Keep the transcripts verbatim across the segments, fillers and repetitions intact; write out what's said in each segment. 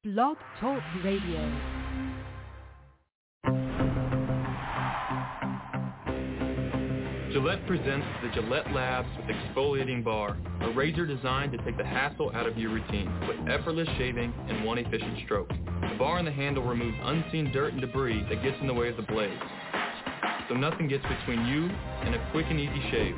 Blog Talk Radio. Gillette presents the Gillette Labs with Exfoliating Bar, a razor designed to take the hassle out of your routine with effortless shaving and one efficient stroke. The bar and the handle removes unseen dirt and debris that gets in the way of the blades, so nothing gets between you and a quick and easy shave.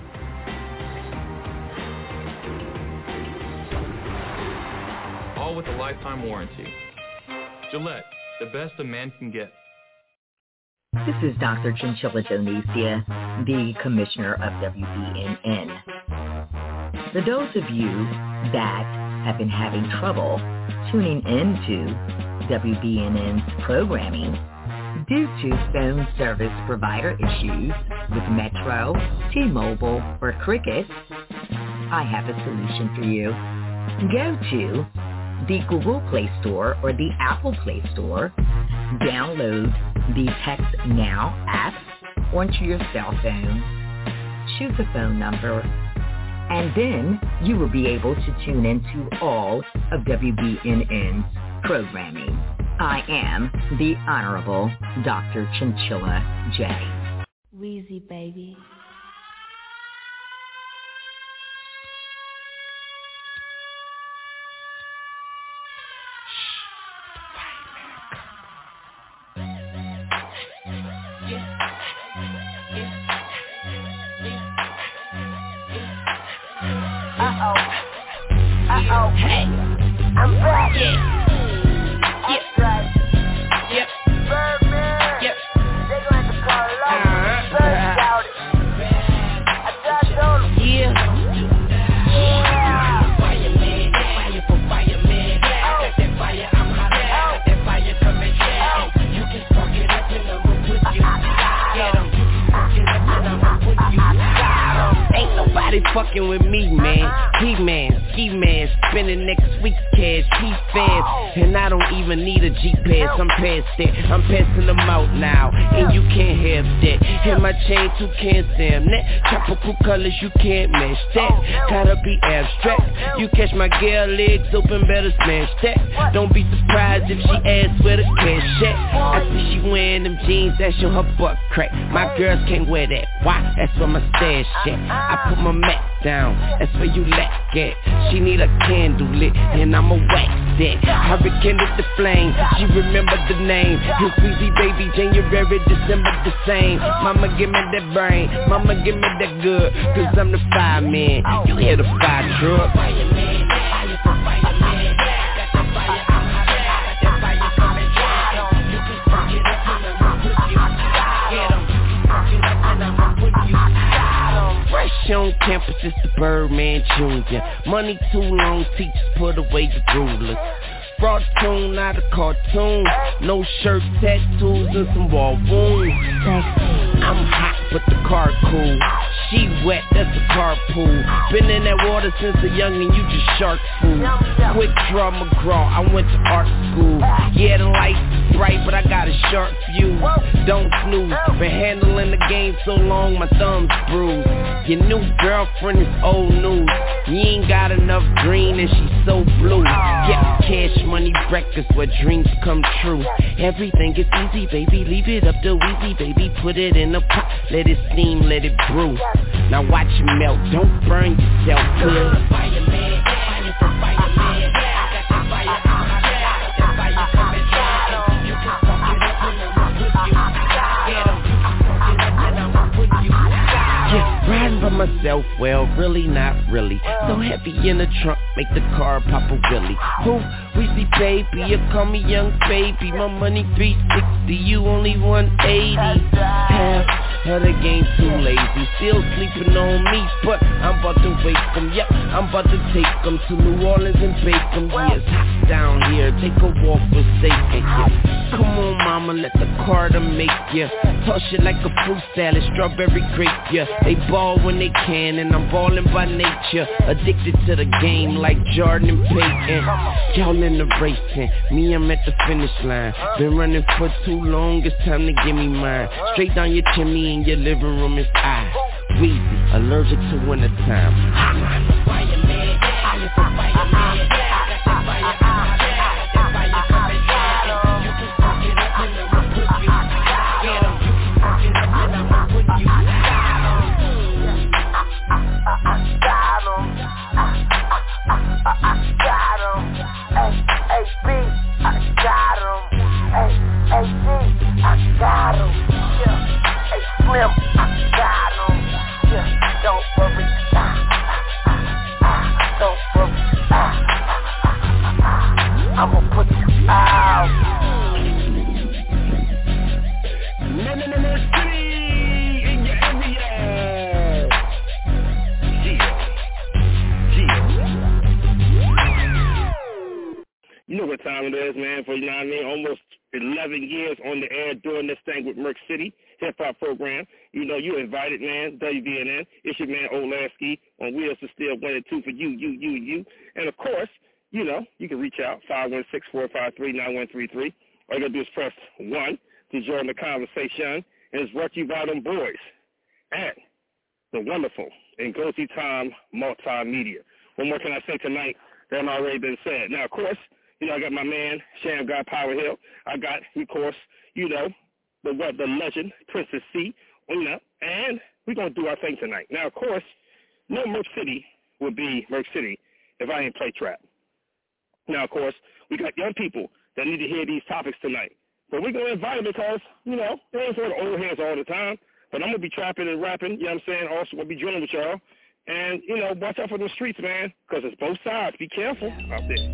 All with a lifetime warranty. Gillette, the best a man can get. This is Doctor Chinchilla Donesia, the Commissioner of W B N N. For those of you that have been having trouble tuning into W B N N's programming due to phone service provider issues with Metro, T-Mobile, or Cricket, I have a solution for you. Go to the Google Play Store or the Apple Play Store, download the Text Now app onto your cell phone, choose a phone number, and then you will be able to tune into all of W B N N's programming. I am the Honorable Doctor Chinchilla J. Wheezy baby. Uh-oh. Uh-oh. Hey. I'm back. Yeah. That's right. Yep. Birdman. Yep. They gonna have to call it off. Uh-huh. Bird about it. I just told them. Yeah. Yeah. Fireman. Fire for fireman. Oh. That fire, I'm hot. Oh. That fire coming down. Oh. You can spark it up and I'm gonna put you out. Get 'em. You can spark it up and I'm gonna put you out. Ain't nobody fucking with me, man. He-man, ski-man, spending next week's cash, he fans. And I don't even need a G-Pass, I'm past that. I'm passing them out now, and you can't have that. And my chain too can't stand that. Tropical colors, you can't match that. Gotta be abstract. You catch my girl legs open, better smash that. Don't be surprised if she asks where the cash at. I see she wearing them jeans that show her butt crack. My girls can't wear that. Why? That's where my stash at. I put my Mac down, that's where you lack at. She need a candle lit, and I'ma wax that. I rekindled the flame, she remembered the name. His Weezy baby, January, December the same. Mama give me that brain, mama give me that good, cause I'm the fireman. You hear the fire truck? Fireman, fire for fireman. Got the fire, I'm hot. That fire coming down. You can spark it up and I'ma put you out. Get 'em. You can spark it up and I'ma put you out. Fresh on campus, it's the Birdman Junior Money too long, teachers put away the rulers. Fraud tune, not a cartoon. No shirt, tattoos, and some wall wounds. I'm hot, but the car cool. She wet, that's a carpool. Been in that water since a youngin', you just shark food. Quick draw McGraw, I went to art school. Yeah, the lights is bright, but I got a sharp view. Don't snooze, been handling the game so long, my thumb's bruised. Your new girlfriend is old news. You ain't got enough green and she's so blue. Get cash money breakfast where dreams come true. Everything is easy, baby, leave it up to Weezy, baby. Put it in a pot, let it steam, let it brew. Now watch it melt, don't burn yourself good. Fireman, fire for fireman. Got the fire, I'm hot. That fire coming down. You can spark it up and I'ma put you out. Get 'em. You can spark it up and I'ma put you out. Yeah, riding by myself, well, really not really. So heavy in the trunk, make the car pop a wheelie. Who? Weezy baby, you call me young baby. My money three sixty, you only one eighty. Half of the game too lazy, still sleeping on me, but I'm about to wake 'em. Yep, I'm about to take 'em to New Orleans and bake 'em. Yeah, it's hot down here, take a walk with Satan. Yeah. Come on mama, let the Carter make ya. Toss it like a fruit salad, strawberry grape, yeah. They ball when they can, and I'm balling by nature. Addicted to the game like Jordan and Peyton. Y'all in the racing, me I'm at the finish line. Been running for too long, it's time to give me mine. Straight down your chimney in your living room is I. Weezy, allergic to wintertime. I'm the fireman, I'm the fireman. Got the fire, I'm hot. That fire put the out. No, no, no, no, city in your area. Yeah. Yeah. You know what time it is, man, for, you know what I mean, almost eleven years on the air doing this thing with Merc City hip-hop program. You know, you invited, man, W B N N. It's your man, Olasky, on Wheels to Steel, one and two for you, you, you, you. And, of course, you know, you can reach out, five one six, four five three, nine one three three. All you got to do is press one to join the conversation. And it's brought to you by them boys at the wonderful Ngozi Time Multimedia. What more can I say tonight than already been said? Now, of course, you know, I got my man, Sham God Power Hill. I got, of course, you know, the what, the legend, Princess C, you know, and we're going to do our thing tonight. Now, of course, no Merc City would be Merc City if I didn't play trap. Now, of course, we got young people that need to hear these topics tonight. But we're going to invite them because, you know, they ain't for the old heads all the time. But I'm going to be trapping and rapping, you know what I'm saying? Also going to be drilling with y'all. And, you know, watch out for the streets, man, because it's both sides. Be careful out there.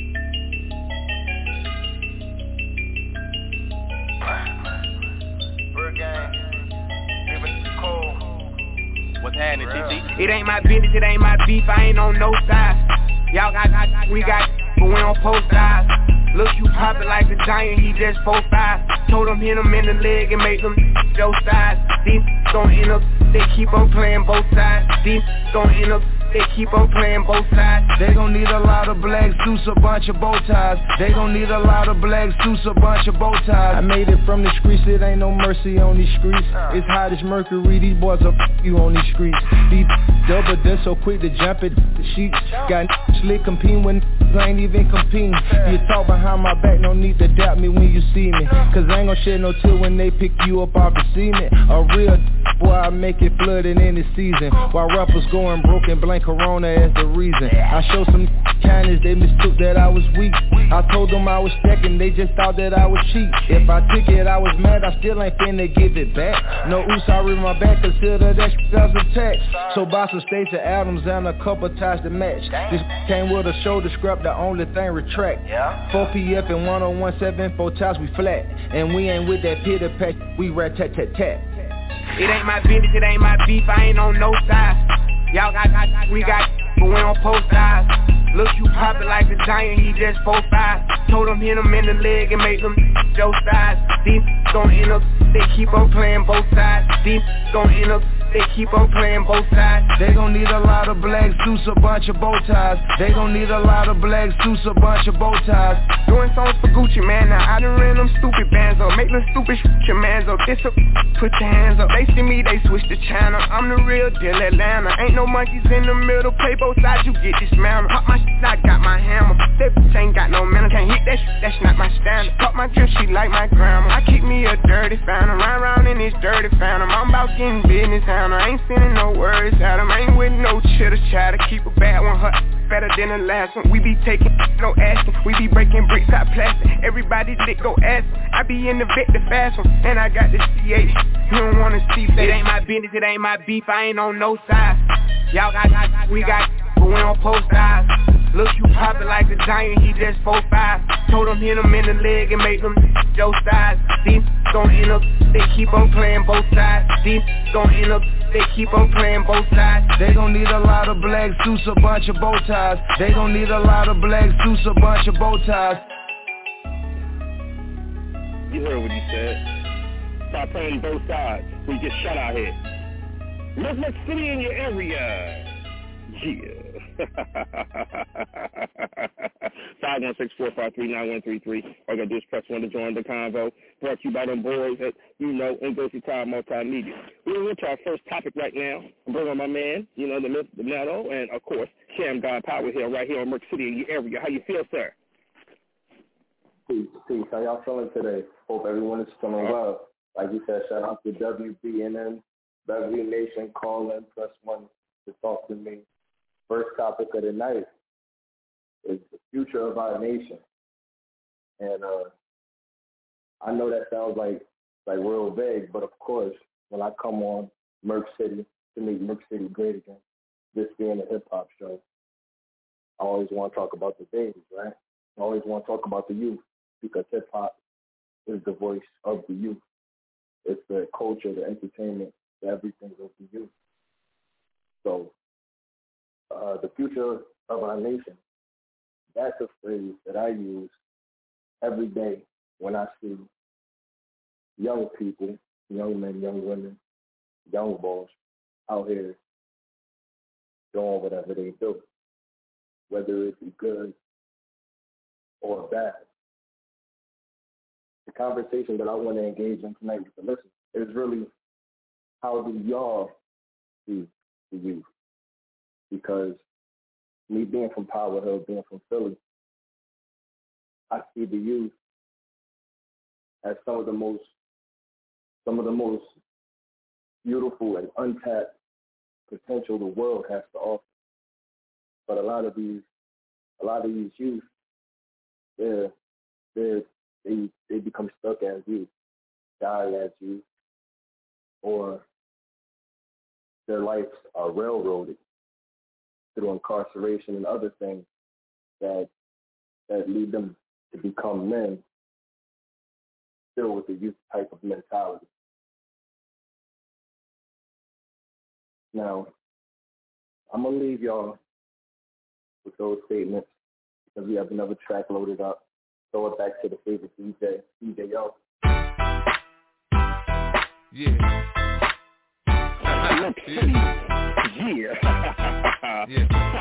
What's happening, T T? It ain't my business, it ain't my beef, I ain't on no side. Y'all got, got we got, but we don't post sides. Look, you poppin' like a giant, he just four five. Told him hit him in the leg and make them show sides. These gon' end up, they keep on playing both sides. These gon' end up, they keep on playing both sides. They gon' need a lot of black suits, a bunch of bow ties. They gon' need a lot of black suits, a bunch of bow ties. I made it from the streets, it ain't no mercy on these streets. It's hot as mercury, these boys will f*** you on these streets. These double done so quick to jump at the sheets. Got slick competing when I ain't even competing. You talk behind my back, no need to doubt me when you see me. Cause I ain't gon' shed no tear when they pick you up off the cement. A real boy, I make it flooding in the season. While rappers going broke and blame Corona as the reason. I showed some kindness, they mistook that I was weak. I told them I was stacking, they just thought that I was cheap. If I took it, I was mad, I still ain't finna give it back. No oops, I read my back, consider that shit as a tax. So buy some Stacey Adams and a couple ties to match. This came with a shoulder scrap, the only thing retract. four P F and one oh one seven, four times we flat. And we ain't with that pitter patch, we rat tat tat tat. It ain't my business, it ain't my beef, I ain't on no side. Y'all got, got, we got, but we don't post sides. Look, you poppin' like a giant, he just four five. Told him hit him in the leg and make them show sides. These gon' end up, they keep on playing both sides. These gon' end up, they keep on playing both sides. They gon' need a lot of black suits, a bunch of bow ties. They gon' need a lot of black suits, a bunch of bow ties. Doing songs for Gucci, man, now I done ran them stupid bands up. Make them stupid sh** your mans up. This up, put your hands up. They see me, they switch the channel. I'm the real deal Atlanta. Ain't no monkeys in the middle, play both sides, you get dismantled. Pop my shit, I got my hammer. That bitch ain't got no manner. Can't hit that shit, that's not my standard. Pop my drip, she like my grandma. I keep me a dirty phantom. Ride around in this dirty phantom. I'm about getting business handle. I ain't sending no words at him. I ain't with no chitter chatter. Keep a bad one, her better than the last one. We be taking, no asking. We be breaking bricks out plastic. Everybody lick, go ask. I be in the vet, the fast one. And I got the C H. You don't wanna see that. It ain't my business, it ain't my beef. I ain't on no side. Y'all got, got we got, but we don't post sides. Look, you poppin' like a giant, he just four five. Told him hit him in the leg and make them show sides. These gon' end up, they keep on playing both sides. These gon' end up, they keep on playing both sides. They gon' need a lot of black suits, a bunch of bow ties. They gon' need a lot of black suits, a bunch of bow ties. You heard what he said. Stop playing both sides. We get shut out here. Let's make city in your area. Yeah. five one six, four five three, nine one three three. All you gotta do is press one to join the convo. Brought to you by them boys at, you know, Ngozi Time Multimedia. We're into our first topic right now. I'm bringing on my man, you know, the myth, the metal, and of course, Sham God Power Hill right here in Merc City in your area. How you feel, sir? Peace, peace. How y'all feeling today? Hope everyone is feeling well. Like you said, shout out to W B N N, W Nation, call in, press one to talk to me. First topic of the night is the future of our nation. And uh, I know that sounds like like real vague, but of course, when I come on Merc City to make Merc City great again, this being a hip-hop show, I always want to talk about the babies, right? I always want to talk about the youth because hip-hop is the voice of the youth. It's the culture, the entertainment, the everything of the youth. So uh, the future of our nation, that's a phrase that I use every day when I see young people, young men, young women, young boys out here doing whatever they do, whether it be good or bad. The conversation that I want to engage in tonight with the listeners is really, how do y'all see the youth? Because me being from Power Hill, being from Philly, I see the youth as some of the most, some of the most beautiful and untapped potential the world has to offer. But a lot of these, a lot of these youth, they're, they're, they they become stuck as youth, die as youth, or their lives are railroaded through incarceration and other things that that lead them to become men still with the youth type of mentality. Now, I'm going to leave y'all with those statements because we have another track loaded up. Throw it back to the favorite D J, D J Yo. Yeah. yeah. Yeah. yeah.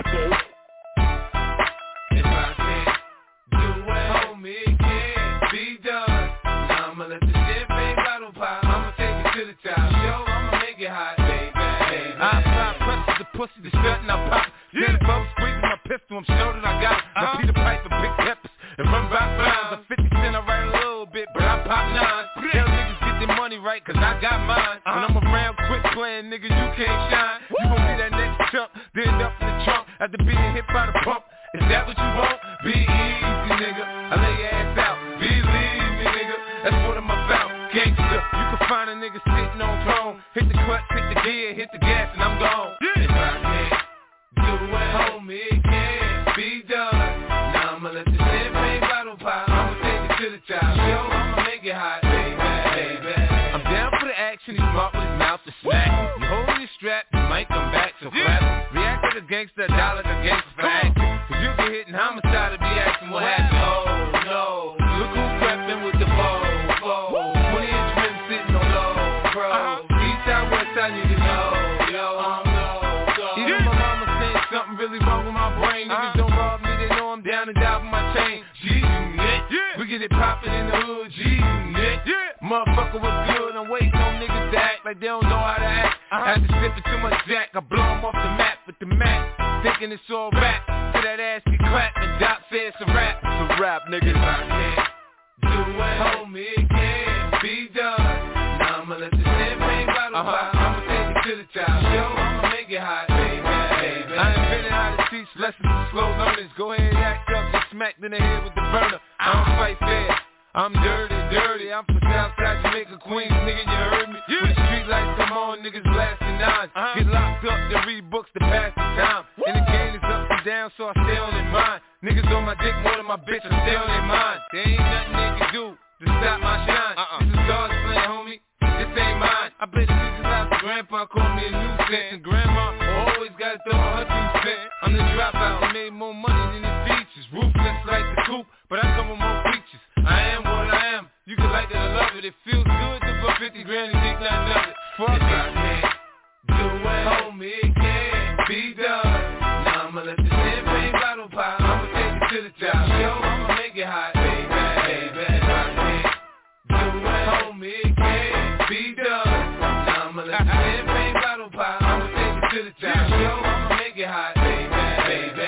If I can't do it, homie, it can't be done. Now I'ma let the champagne bottle pop. I'ma take it to the top. Yo, I'ma make it hot, baby. baby. I apply pressure to pussy, the shut and I pop. Yeah, the bubble squeezing my pistol, I'm sure that I got it. Now Peter Piper, big peppers, and run by lines. I'm fifty cent, I write a little bit, but I pop nine. Tell niggas get their money right, cause I got mine. When I'm around quick playing, nigga, you can't shine. You gon' be that next chump, then end up in the trunk after being hit by the pump. Is that what you want? Be easy, nigga. I lay your ass out. Believe me, nigga. That's what I'm about. Gangsta, you can find a nigga sitting on throne. Hit the clutch, hit the gear, hit the gas, and I'm gone. Yeah. If I can't do it, homie, it can't be done. Now I'ma let the champagne bottle pop. I'ma take it to the top. Yo, I'ma make it hot, baby, baby. I'm down for the action. He's smart with his mouth to smack. You holding your strap, you might come back, so clap. React like a gangster, die like a gangster for action. Cause you get hit in homicide and be asking what happened. Oh, no. Look who crept in with the bow, bow. twenty inch rim sitting on low, bro. East side, west side, niggas know, yo, I'm low, go. Even my mama saying something really wrong with my brain. Niggas don't rob me, they know I'm down and down with my chain. G-Unit, we get it poppin' in the hood, G-Unit. Motherfucker was good, I'm waiting on niggas to act like they don't know how to act. After sipping too much Jack, I blow them off the map with the Mac. Thinking it's all rap, till that ass get clapped and Doc said it's a rap. It's a rap, nigga. If I can't do it, homie, it can't be done. Now I'ma let the champagne bottle uh-huh. pop. I'ma take it to the top. Yo, I'ma make it hot, baby, baby. I invented how to teach lessons to slow learners. Go ahead, act up, get smacked in the head with the burner. I don't fight fair. I'm dirty, dirty, I'm from Southside Jamaica, Queens, nigga, you heard me? Yeah. When the street lights come on, niggas blasting nines. Uh-huh. Get locked up, then read books to pass the time. Woo. And the game is up and down, so I stay on their mind. Niggas on my dick more than my bitch, I stay on their mind. There ain't nothing they can do to stop my shine. Uh-uh. This is God's plan, homie, this ain't mine. I bet the niggas out, grandpa called me a nuisance. And grandma always gotta throw her two cents. I'm the dropout, I made more money than the features. Ruthless like the coupe, but I come with more features. I am what I am. You can like it or love it. It feels good to put fifty grand and think nothing of it. Fuck if it. I can't do it, homie, it can't be done. Now I'ma let the champagne bottle pop. I'ma take it to the top. Yo, I'ma make it hot, baby, baby. If I can't do it, homie, it can't be done. Now I'ma let the champagne bottle pop. I'ma take it to the top. Yo, I'ma make it hot, baby, baby.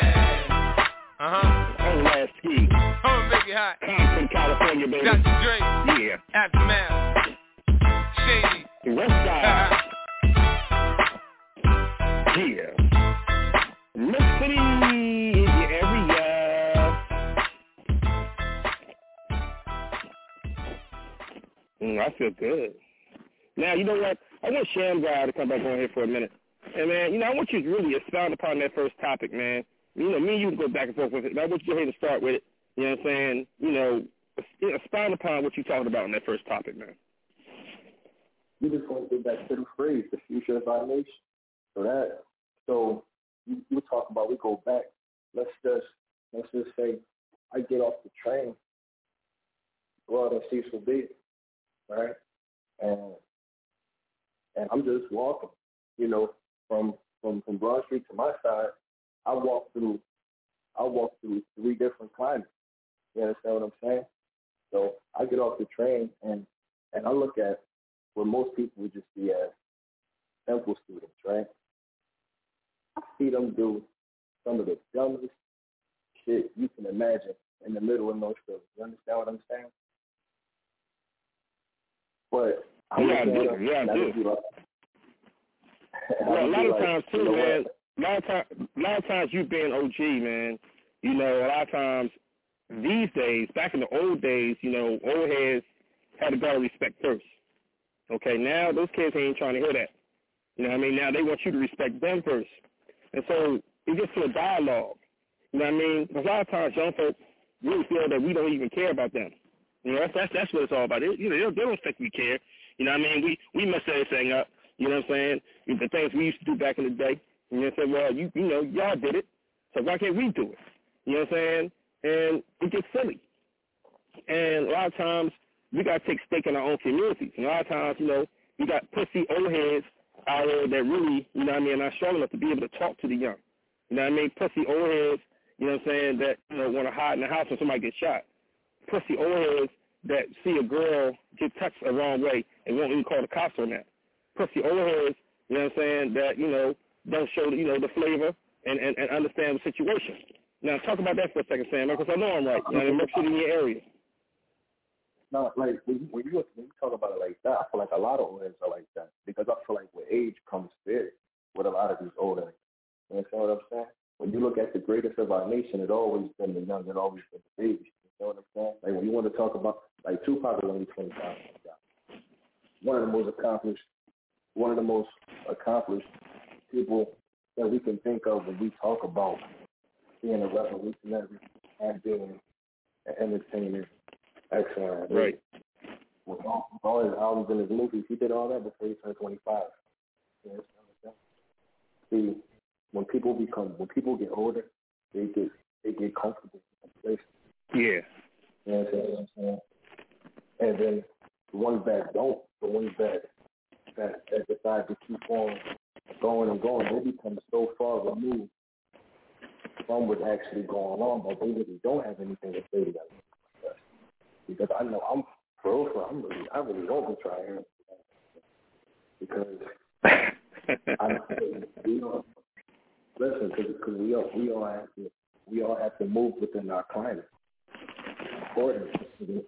Uh-huh. On last ski. I'ma make it hot. Compton, California, baby. Doctor Dre. Yeah. Aftermath. Shady. The West Side. Yeah. Miss City is your area. Mm, I feel good. Now, you know what? I want Shamgar to come back on here for a minute. And, man, you know, I want you to really expound upon that first topic, man. You know, me and you can go back and forth with it, but I want you to go ahead and start with it. you know what I'm saying, you know, expound upon what you talked about in that first topic, man. We just want to get back to the phrase, the future of our nation. So that, so you, you talk about we go back. Let's just, let's just say I get off the train, go out and see some big, right? And and I'm just walking, you know, from from from Broad Street to my side. I walk through, I walk through three different climates. You understand what I'm saying? So I get off the train and and I look at what most people would just see as simple students, right? I see them do some of the dumbest shit you can imagine in the middle of North Philly. You understand what I'm saying? But I yeah, I do. Yeah, I do. Like, well, a lot of like, times too, you know man. A lot of times, a lot of times you being O G, man. You know, a lot of times these days, back in the old days, you know, old heads had to gotta respect first. Okay, now those kids ain't trying to hear that. You know what I mean? Now they want you to respect them first. And so it gets to a dialogue. You know what I mean? Because a lot of times young folks really feel that we don't even care about them. You know, that's that's, that's what it's all about. It, you know, they don't, they don't think we care. You know what I mean? We we mess everything up. You know what I'm saying? The things we used to do back in the day. You know what I'm saying? Well, you you know, y'all did it, so why can't we do it? You know what I'm saying? And it gets silly. And a lot of times we got to take stake in our own communities. And a lot of times, you know, we got pussy old heads out there that really, you know what I mean, are not strong enough to be able to talk to the young. You know what I mean? Pussy old heads, you know what I'm saying, that, you know, want to hide in the house when somebody gets shot. Pussy old heads that see a girl get touched the wrong way and won't even call the cops on that. Pussy old heads, you know what I'm saying, that, you know, don't show, you know, the flavor and, and, and understand the situation. Now, talk about that for a second, Sam, because I know I'm right. You know, in Merck City, in your area. No, like, when you, when, you, when you talk about it like that, I feel like a lot of old heads are like that. Because I feel like with age comes spirit with a lot of these old heads. You understand what I'm saying? When you look at the greatest of our nation, it's always been the young, it's always been the babies. You know what I'm saying? Like, when you want to talk about, like, Tupac was only twenty-five. One of the most accomplished, one of the most accomplished people that we can think of when we talk about being a revolutionary and being an entertainer. Excellent. Right. With all, with all his albums and his movies, he did all that before he turned twenty-five. You know what I'm saying? See, when people become, when people get older, they get, they get comfortable in place. Yeah. You know what I'm saying? And then the ones that don't, the ones that, that, that decide to keep on going and going, they become so far removed from what's actually going on that they really don't have anything to say together. Because I know I'm for real, I'm really, I really want to try here because I, we all listen because we all we all have to we all have to move within our climate. According to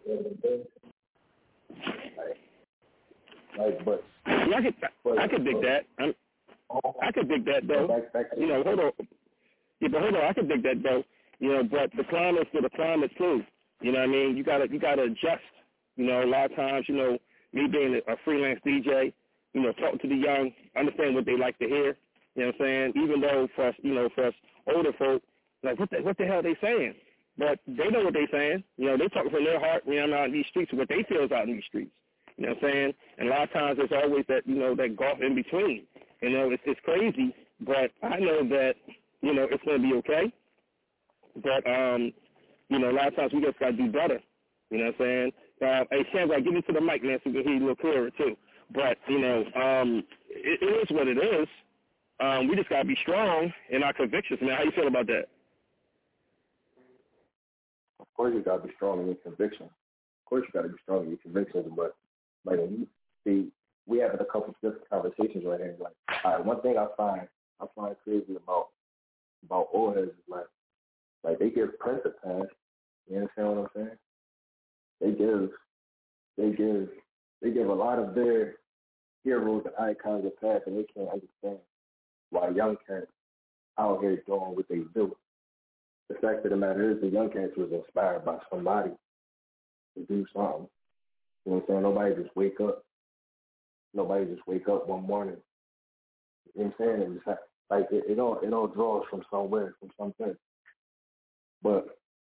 like, like, but yeah, I could but, I could dig but, that. I'm, I could dig that though. Back, back you know, hold on. Yeah, but hold on, I could dig that though. You know, but the climate's for the climate too. You know what I mean? You gotta you gotta adjust. You know, a lot of times, you know, me being a freelance D J, you know, talking to the young, understand what they like to hear. You know what I'm saying? Even though for us, you know, for us older folk, like what the what the hell are they saying? But they know what they're saying. You know, they talking from their heart, you know, out in these streets, what they feel is out in these streets. You know what I'm saying? And a lot of times there's always that, you know, that gulf in between. You know, it's it's crazy, but I know that, you know, it's gonna be okay. But um You know, a lot of times we just got to do better. You know what I'm saying? Uh, hey, Sandra, give it to the mic, man, so we can hear you a little clearer, too. But, you know, um, it, it is what it is. Um, we just got to be strong in our convictions, man. How you feel about that? Of course you got to be strong in your convictions. Of course you got to be strong in your convictions, but, like, when you see, we having a couple of different conversations right here. Like, all right, one thing I find, I find crazy about, about old heads is, like, Like, they give Prince a pass. You understand what I'm saying? They give, they give, they give a lot of their heroes and icons a pass, and they can't understand why young cats out here doing what they do. The fact of the matter is, the young cats was inspired by somebody to do something. You know what I'm saying? Nobody just wake up. Nobody just wake up one morning. You know what I'm saying? It just, like, it, it all, it all draws from somewhere, from something. But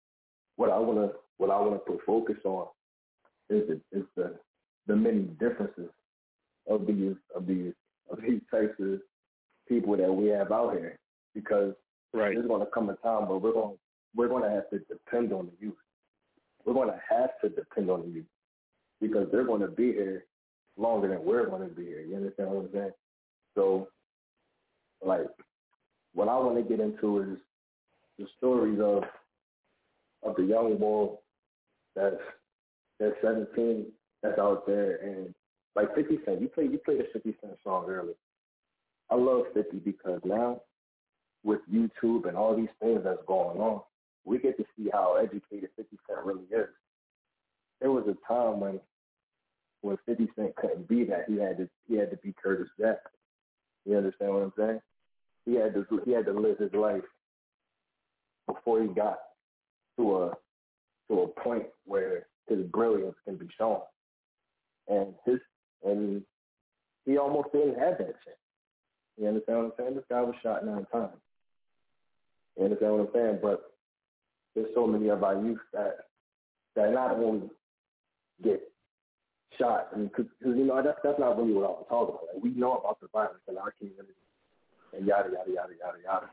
what I wanna what I wanna put focus on is the is the the many differences of these of these of these types of people that we have out here, because right. there's gonna come a time where we're gonna we're gonna have to depend on the youth. We're gonna have to depend on the youth because they're gonna be here longer than we're gonna be here. You understand what I'm saying? So, like, what I want to get into is the stories of of the young boy that's that's seventeen, that's out there, and like fifty Cent. You play you played a fifty Cent song earlier. I love fifty because now with YouTube and all these things that's going on, we get to see how educated fifty Cent really is. There was a time when when fifty Cent couldn't be that. He had to he had to be Curtis Jackson. You understand what I'm saying? He had to he had to live his life before he got to a to a point where his brilliance can be shown. And his and he almost didn't have that shit. You understand what I'm saying? This guy was shot nine times. You understand what I'm saying? But there's so many of our youth that that not only get shot, and because you know that's that's not really what I was talking about. Like, we know about the violence in our community, and yada yada yada yada yada.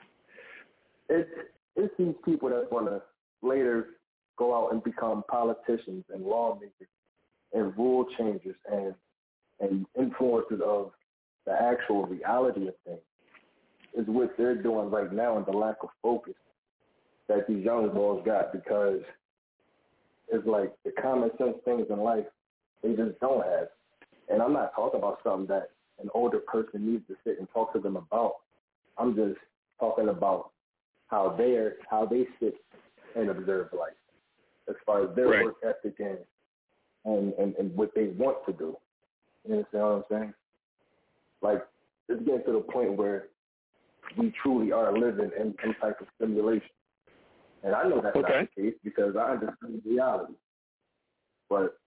It's it's these people that's gonna later go out and become politicians and lawmakers and rule changers and and influencers of the actual reality of things is what they're doing right now, and the lack of focus that these young boys got, because it's like the common sense things in life they just don't have. And I'm not talking about something that an older person needs to sit and talk to them about. I'm just talking about how they're how they sit and observe life, as far as their right. work ethic and, and, and, and what they want to do. You understand what I'm saying? Like, it's getting to the point where we truly are living in some type of simulation. And I know that's okay. not the case because I understand reality. But,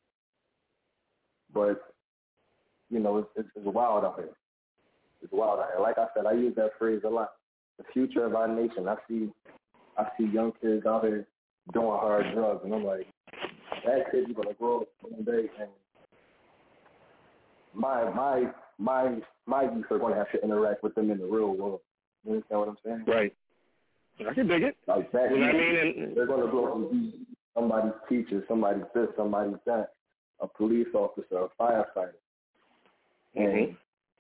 but you know, it's, it's, it's wild out here. It's wild out here. Like I said, I use that phrase a lot. The future of our nation. I see, I see young kids out here doing hard drugs, and I'm like, that kid's gonna grow up one day, and my my my my youth are gonna have to interact with them in the real world. You understand what I'm saying? Right. I can dig it. Like that. You know what I mean? And they're gonna grow up and be somebody's teacher, somebody's this, somebody's that, a police officer, a firefighter. Mm-hmm. And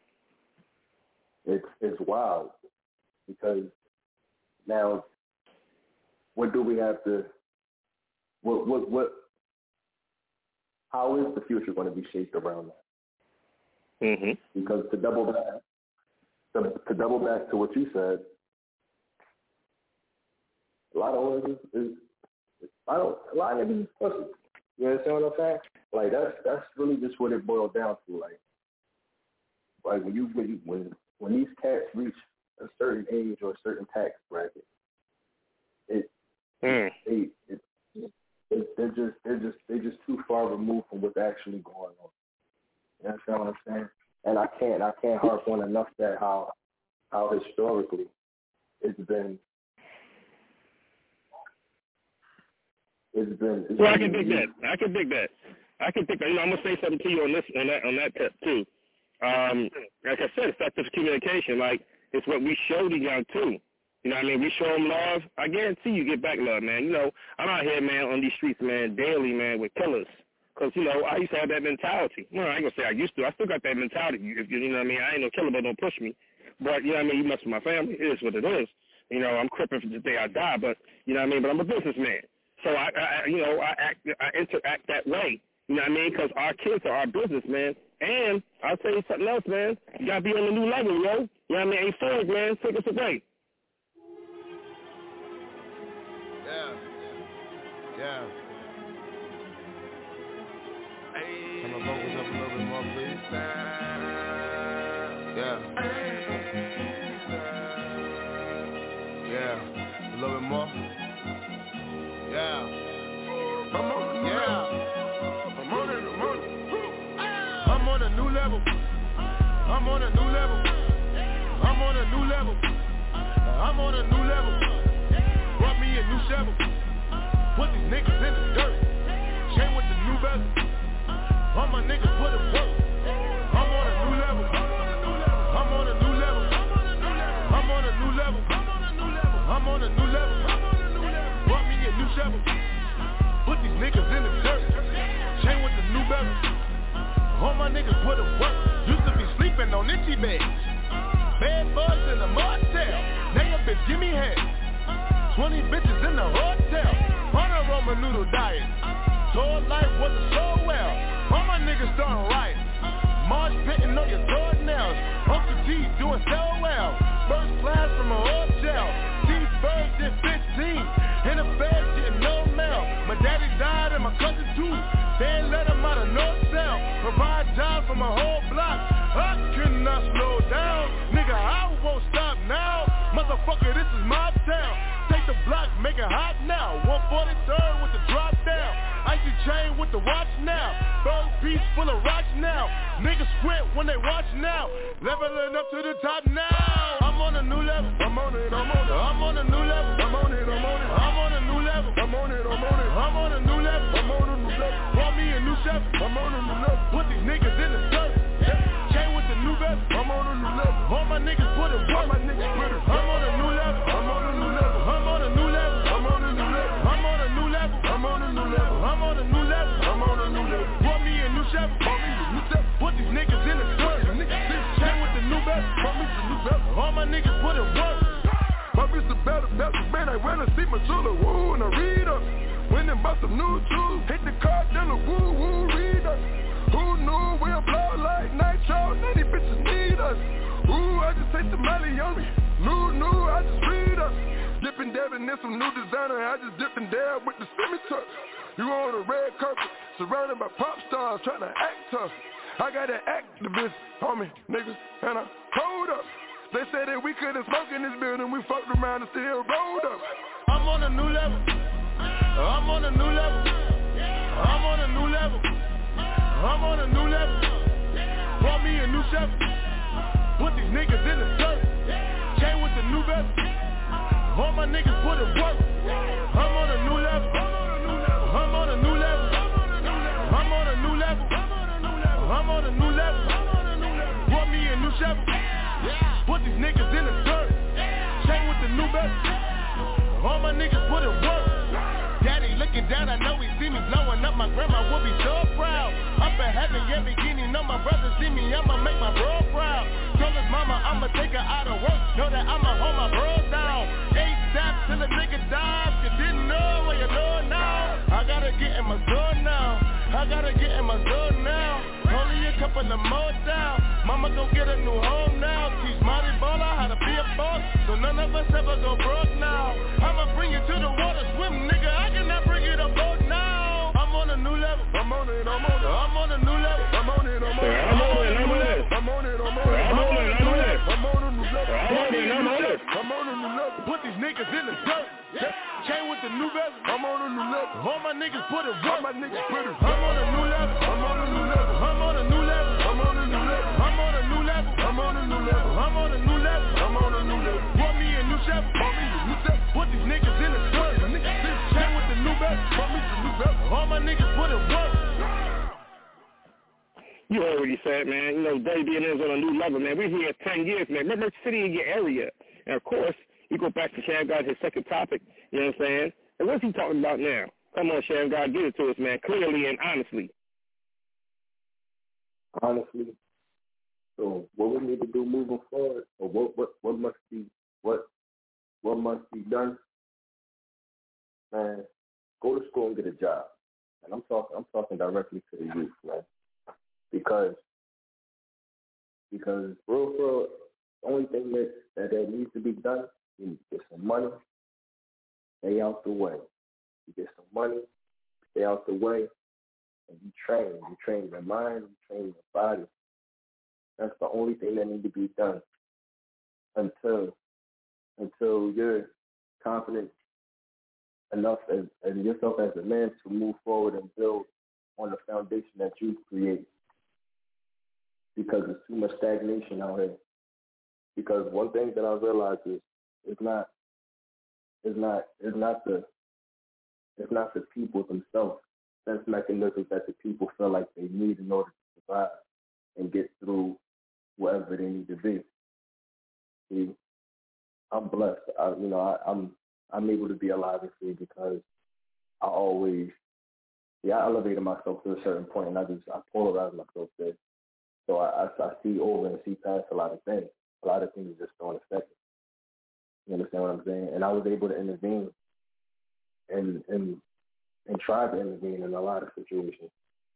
it's it's wild because now what do we have to what what what how is the future going to be shaped around that? Mm-hmm. Because to double back to, to double back to what you said, a lot of us is, is I don't a lot of these pussies. You understand what I'm saying? Like that's that's really just what it boils down to. Like like when you when you, when when these cats reach a certain age or a certain tax bracket, it mm. they it, it, they're just they're just they're just too far removed from what's actually going on. You understand what I'm saying? And I can't I can't harp on enough that how how historically it's been it's been. It's well, been I can dig used. that. I can dig that. I can dig that. You know, I'm gonna say something to you on this on that on that tip too. Um, like I said, effective communication. Like it's what we show the young too. You know what I mean? We show them love. I guarantee you get back love, man. You know, I'm out here, man, on these streets, man, daily, man, with killers. Because, you know, I used to have that mentality. Well, I ain't going to say I used to. I still got that mentality. If you, you know what I mean? I ain't no killer, but don't push me. But, you know what I mean? You mess with my family. It is what it is. You know, I'm crippin' for the day I die, but, you know what I mean? But I'm a businessman. So, I, I you know, I act, I interact that way. You know what I mean? Because our kids are our business, man. And I'll tell you something else, man. You got to be on a new level, yo. You know what I mean? Hey, Ford, man, take us away. Yeah. Yeah. Hey. Turn the vocals up a little bit more, please. Yeah. Yeah. A little bit more. Yeah. I'm on, yeah. I'm on it, I'm on it. I'm on a new level. I'm on a new level. I'm on a new level. I'm on a new level. Brought me a new shovel. Put these niggas in the dirt. Chain with the new bezel. All my niggas put it work. I'm on a new level. I'm on a new level. I'm on a new level. I'm on a new level. Brought me a new shovel. Put these niggas in the dirt. Chain with the new bezel. All my niggas put it work. Used to be sleeping on itchy beds. Bad bugs in the motel. Now your bitch give me head. Twenty bitches in the hotel. On a Roman noodle diet. Told life wasn't so well. All my niggas starting right. Marsh pitting on your toenails. Uncle T doing so well. First class from a hotel. T-Bird did fifteen. In the bed getting no mail. My daddy died and my cousin too. They ain't let him out of no cell. Provide jobs for my whole block. I cannot slow down. Nigga, I won't stop now. Motherfucker, this is my town. Take the block, make it hot now. one forty-third with the drop down. Icy chain with the watch now. Third piece full of rocks now. Niggas squint when they watch now. Leveling up to the top now. I'm on a new level. I'm on it, I'm on it. I'm on a new level. I'm on it, I'm on it. I'm on a new level. I'm on it, I'm on it. I'm on a new level. I'm on a new level. Brought me a new chef. I'm on a new level. Put these niggas in the dirt. Chain with the new vest. I'm on a new level. All my niggas put it work. All my niggas put it. I'm on a new level. I'm on a new level. I'm on a new level. I'm on a new level. I'm on a new level. I'm on a new level. I'm on a new level. I'm on a new level. Brought me a new chef. Brought me a new chef. Put these niggas in the dirt. Chain with the new vest. Brought me the new vest. All my niggas put it work. My bitch the better, better, man. I went and see my chula, woo, and I read her. Went and bought some new shoes. Hit the car, dealer, woo, woo, read her. Who knew we'll blow like nitro? Now these bitches need us. Ooh, I just take the money on me. New, new, I just read us. Dipping, dabbing in some new designer. I just dipped and dab with the semi-tuck. You on a red carpet, surrounded by pop stars trying to act tough. I got an activist on me, niggas, and I hold up. They said that we couldn't smoke in this building. We fucked around and still rolled up. I'm on a new level. I'm on a new level. I'm on a new level. I'm on a new level. Brought me a new chef. Put these niggas in the dirt. Chain with the new vest. All my niggas put it work. I'm on a new level. I'm on a new level. I'm on a new level. I'm on a new level. Brought me a new chef. Put these niggas in the dirt. Chain with the new vest. All my niggas put it work. Daddy looking down, I know he see me blowing up. My grandma will be so proud. Up in heaven, yeah, beginning. Know my brother see me, I'ma make my bro proud. Told his mama I'ma take her out of work. Know that I'ma hold my bros down. Eight steps till a nigga dies. You didn't know, well you know now. I gotta get in my zone now. I gotta get in my zone now. Only a couple of more down. Mama gon' get a new home now. Teach Marty Baller how to be a boss, so none of us ever go broke now. I'ma bring you to the water, swim, nigga. I cannot bring you to boat now. I'm on a new level. I'm on it, I'm on it. I'm on a new level. I'm on it, I'm on it. I'm on it, I'm on it. I'm on it, I'm on it. I'm on it, I'm on it. I'm on a new level. I'm on it, I'm on it. I'm on a new level. Put these niggas in the dirt. Chain with the new vest. I'm on a new level. All my niggas put it work. All my niggas put it. I'm on a new level. I'm on a new level. I'm on a new level. I'm on a new level. I'm on a new level. I'm on a new level. I'm on a new level. I'm on a new level. Brought me a new chef. Brought me a new chef. Put these niggas in the dirt. Chain with the new vest. Brought me the new vest. All my niggas put it work. You already said, man, you know, W B N N's on a new level, man. We're here ten years, man. Remember city in your area. And, of course, you go back to Sham God, his second topic, you know what I'm saying? And what's he talking about now? Come on, Sham God, give it to us, man, clearly and honestly. Honestly. So what we need to do moving forward, or what what, what must be what what must be done, man, go to school and get a job. And I'm talking I'm talking directly to the youth, man. Because because real for the only thing that, that that needs to be done is get some money, stay out the way. You get some money, stay out the way, and you train. You train your mind, you train your body. That's the only thing that needs to be done until until you're confident enough as, as yourself as a man to move forward and build on the foundation that you've created. Because there's too much stagnation out here. Because one thing that I realized is it's not it's not it's not the It's not the people themselves. Sense mechanisms that the people feel like they need in order to survive and get through wherever they need to be. See, I'm blessed. I, you know, I, I'm I'm able to be alive and free because I always, yeah, I elevated myself to a certain point, and I just I polarized myself there. So I, I, I see over and see past a lot of things. A lot of things just don't affect me. You understand what I'm saying? And I was able to intervene and and and try to intervene in a lot of situations.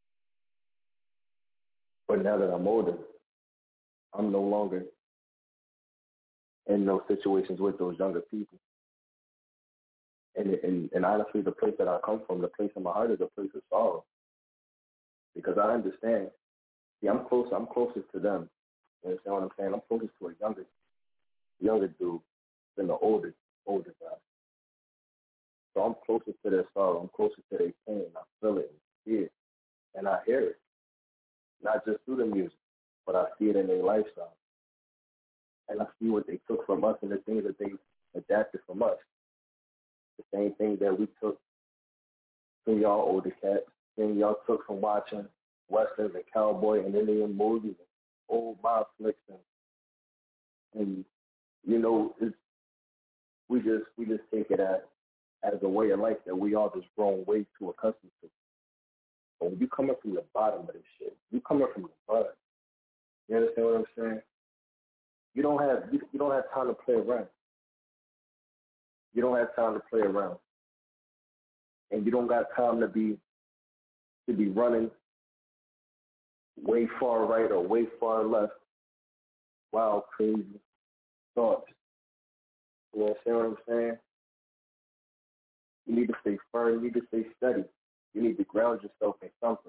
But now that I'm older, I'm no longer in those situations with those younger people. And, and and honestly, the place that I come from, the place in my heart is a place of sorrow. Because I understand. See, I'm close. I'm closest to them. You understand what I'm saying? I'm closest to a younger, younger dude than the older, older guy. So I'm closest to their sorrow. I'm closest to their pain. I feel it and see it, and I hear it. Not just through the music, but I see it in their lifestyle. And I see what they took from us and the things that they adapted from us. The same thing that we took from y'all older cats, thing y'all took from watching Westerns and cowboy and Indian movies and old mob flicks and, and you know, it's, we just we just take it as as a way of life that we all just grown way too accustomed to. But when you coming from the bottom of this shit, you coming from the bottom. You understand what I'm saying? You don't have you, you don't have time to play around. You don't have time to play around. And you don't got time to be to be running way far right or way far left. Wild, crazy thoughts. You understand what I'm saying? You need to stay firm. You need to stay steady. You need to ground yourself in something.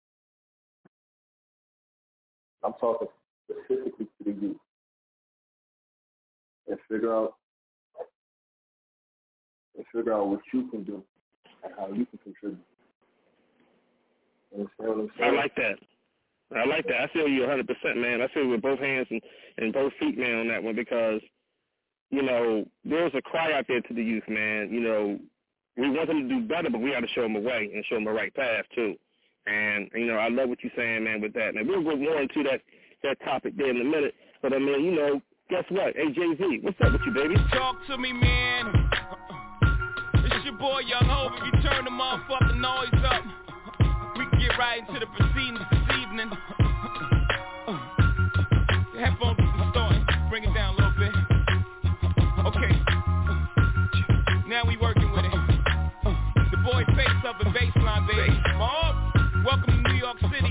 I'm talking specifically to the youth. And figure out and figure out what you can do and how you can contribute. You understand what I'm saying? I like that. I like that. I feel you one hundred percent, man. I feel you with both hands and, and both feet, man, on that one because, you know, there's a cry out there to the youth, man. You know, we want them to do better, but we got to show them a way and show them a right path, too. And, you know, I love what you're saying, man, with that. And we'll go more into that, that topic there in a minute. But, I mean, you know, guess what? Hey, Jay-Z, what's up with you, baby? Talk to me, man. It's your boy, Young Hope. If you turn the motherfucking noise up, we can get right into the proceedings this evening. The headphones are starting. Bring it down a little bit. Okay. Now we working with it. The boy face up in baseline, baby. Mom, welcome to New York City.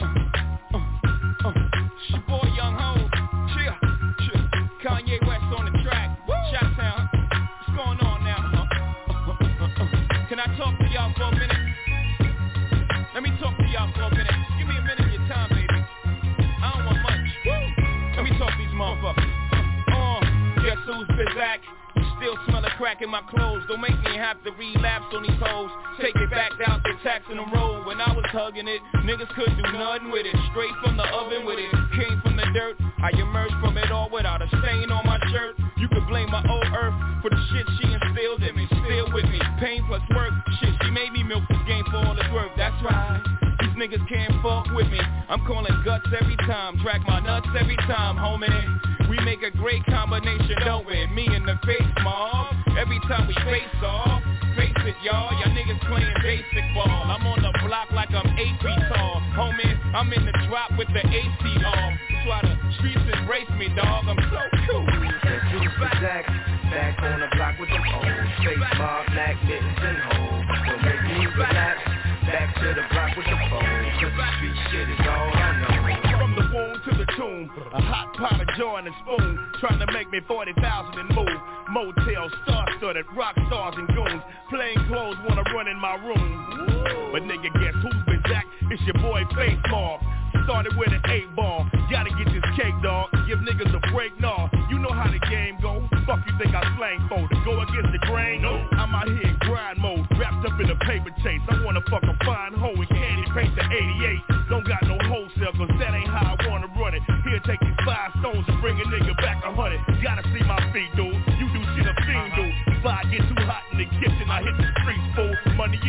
It's your boy, Young Hope. Chill. Kanye West on the track. Chi-Town. What's going on now? Can I talk to y'all for a minute? Let me talk to y'all for a minute. Give me a minute of your time, baby. I don't want much. Let me talk to these motherfuckers. Uh, guess who's Bizak? Still smelling crack in my clothes. Don't make me have to relapse on these hoes. Take it back down, they taxing the road. When I was hugging it, niggas couldn't do nothing with it. Straight from the oven with it. Came from the dirt. I emerged from it all without a stain on my shirt. You could blame my old earth for the shit she instilled in me. Still with me. Pain plus work. Shit, she made me milk this game for all it's worth. That's right. These niggas can't fuck with me. I'm calling guts every time. Track my nuts every time, homie. We make a great combination, don't we? Me and the face mob. Every time we face off, face it, y'all. Y'all niggas playing basic ball. I'm on the block like I'm eight feet tall. Homie, I'm in the drop with the A C off. That's why the streets embrace me, dog. I'm so cool. Back, back on the block with the old face mob, black mittens and hoes. Don't make me relax. Back to the block with the phone. Cause the street shit is all I know. From the womb to the tomb, a hot pot of joint and spoon, trying to make me forty thousand and move. Motel, star-studded, rock stars and goons. Plain clothes wanna run in my room. But nigga, guess who's been Zach? It's your boy Face Mob. Started with an eight ball. Gotta get this cake, dog. Give niggas a break, nah. You know how the game go. Fuck you think I slang for? To go against the grain? No. I'm out here in grind mode, wrapped up in a paper chase. I wanna fuck a fine hoe and candy paint the eighty-eight. Don't got no wholesale, cause that ain't how I wanna run it. Here, take these five stones and bring a nigga back a hundred. Gotta see my feet, dude. You do shit a fiend do. If I get too hot in the kitchen, I hit the streets, fool. Money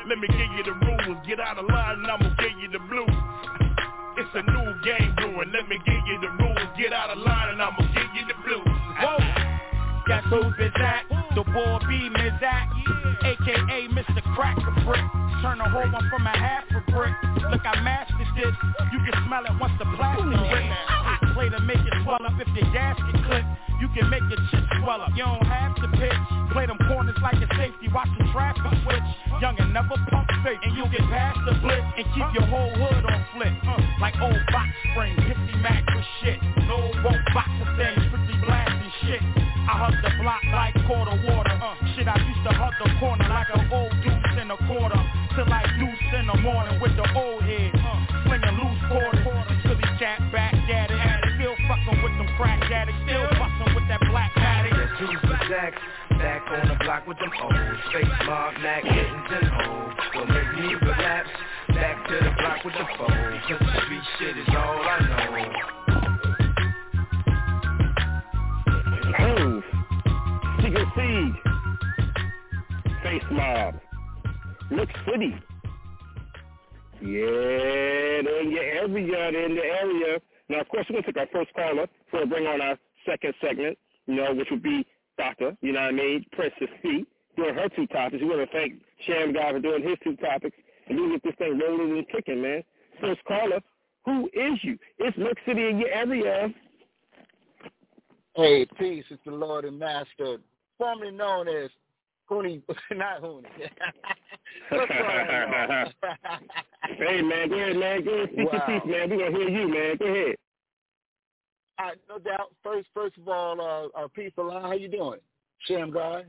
Let me give you the rules. Get out of line and I'ma give you the blues. It's a new game brewing. Let me give you the rules. Get out of line and I'ma give you the blues. Whoa. Guess who's this at? The boy B Mizak, a k a. Mister Cracker Brick. Turn a whole one from a half a brick. Look, I mastered this. You can smell it once the plastic breaks. Hot play to make it swell up if the gasket clip. You can make your chips swell up. You don't have to pitch. Play them corners like a safety. Watch the traffic switch. Young and never pump fake. And you get past the blitz and keep your whole hood on flip. Uh, like old box spring. fifty Mac for shit. No won't box a thing. Strictly blasting shit. I hug the block like quarter water. Uh, shit, I used to hug the corner like an old deuce in a quarter. Till like deuce in the morning with the old head. Uh, slinging loose quarters. Silly cat back at it. Still fucking with them crack addicts. Still fucking with that black addict. That's who's the Jacks. Back on the block with them O's. Face mob, Mac, mittens, and hoes. Don't make me relapse. Back to the block with the foes. Cause the street shit is all I know. Hove, Secret Seed, Face Mob, Look City. Yeah, they're in your area, they're in the area. Now, of course, we're going to take our first caller before we bring on our second segment, you know, which would be Doctor, you know what I mean, Princess C, doing her two topics. We want to thank Sham Guy for doing his two topics, and we get this thing rolling and kicking, man. First caller, who is you? It's Look City in your area. Hey, peace. It's the Lord and Master, formerly known as Hooney, not Hooney. What's going on? Hey, man, go ahead, man. Go ahead, speak wow. your piece, man. We're going to hear you, man. Go ahead. All right, no doubt. First, first of all, uh, uh, peace, Allah. How you doing? Sham guy.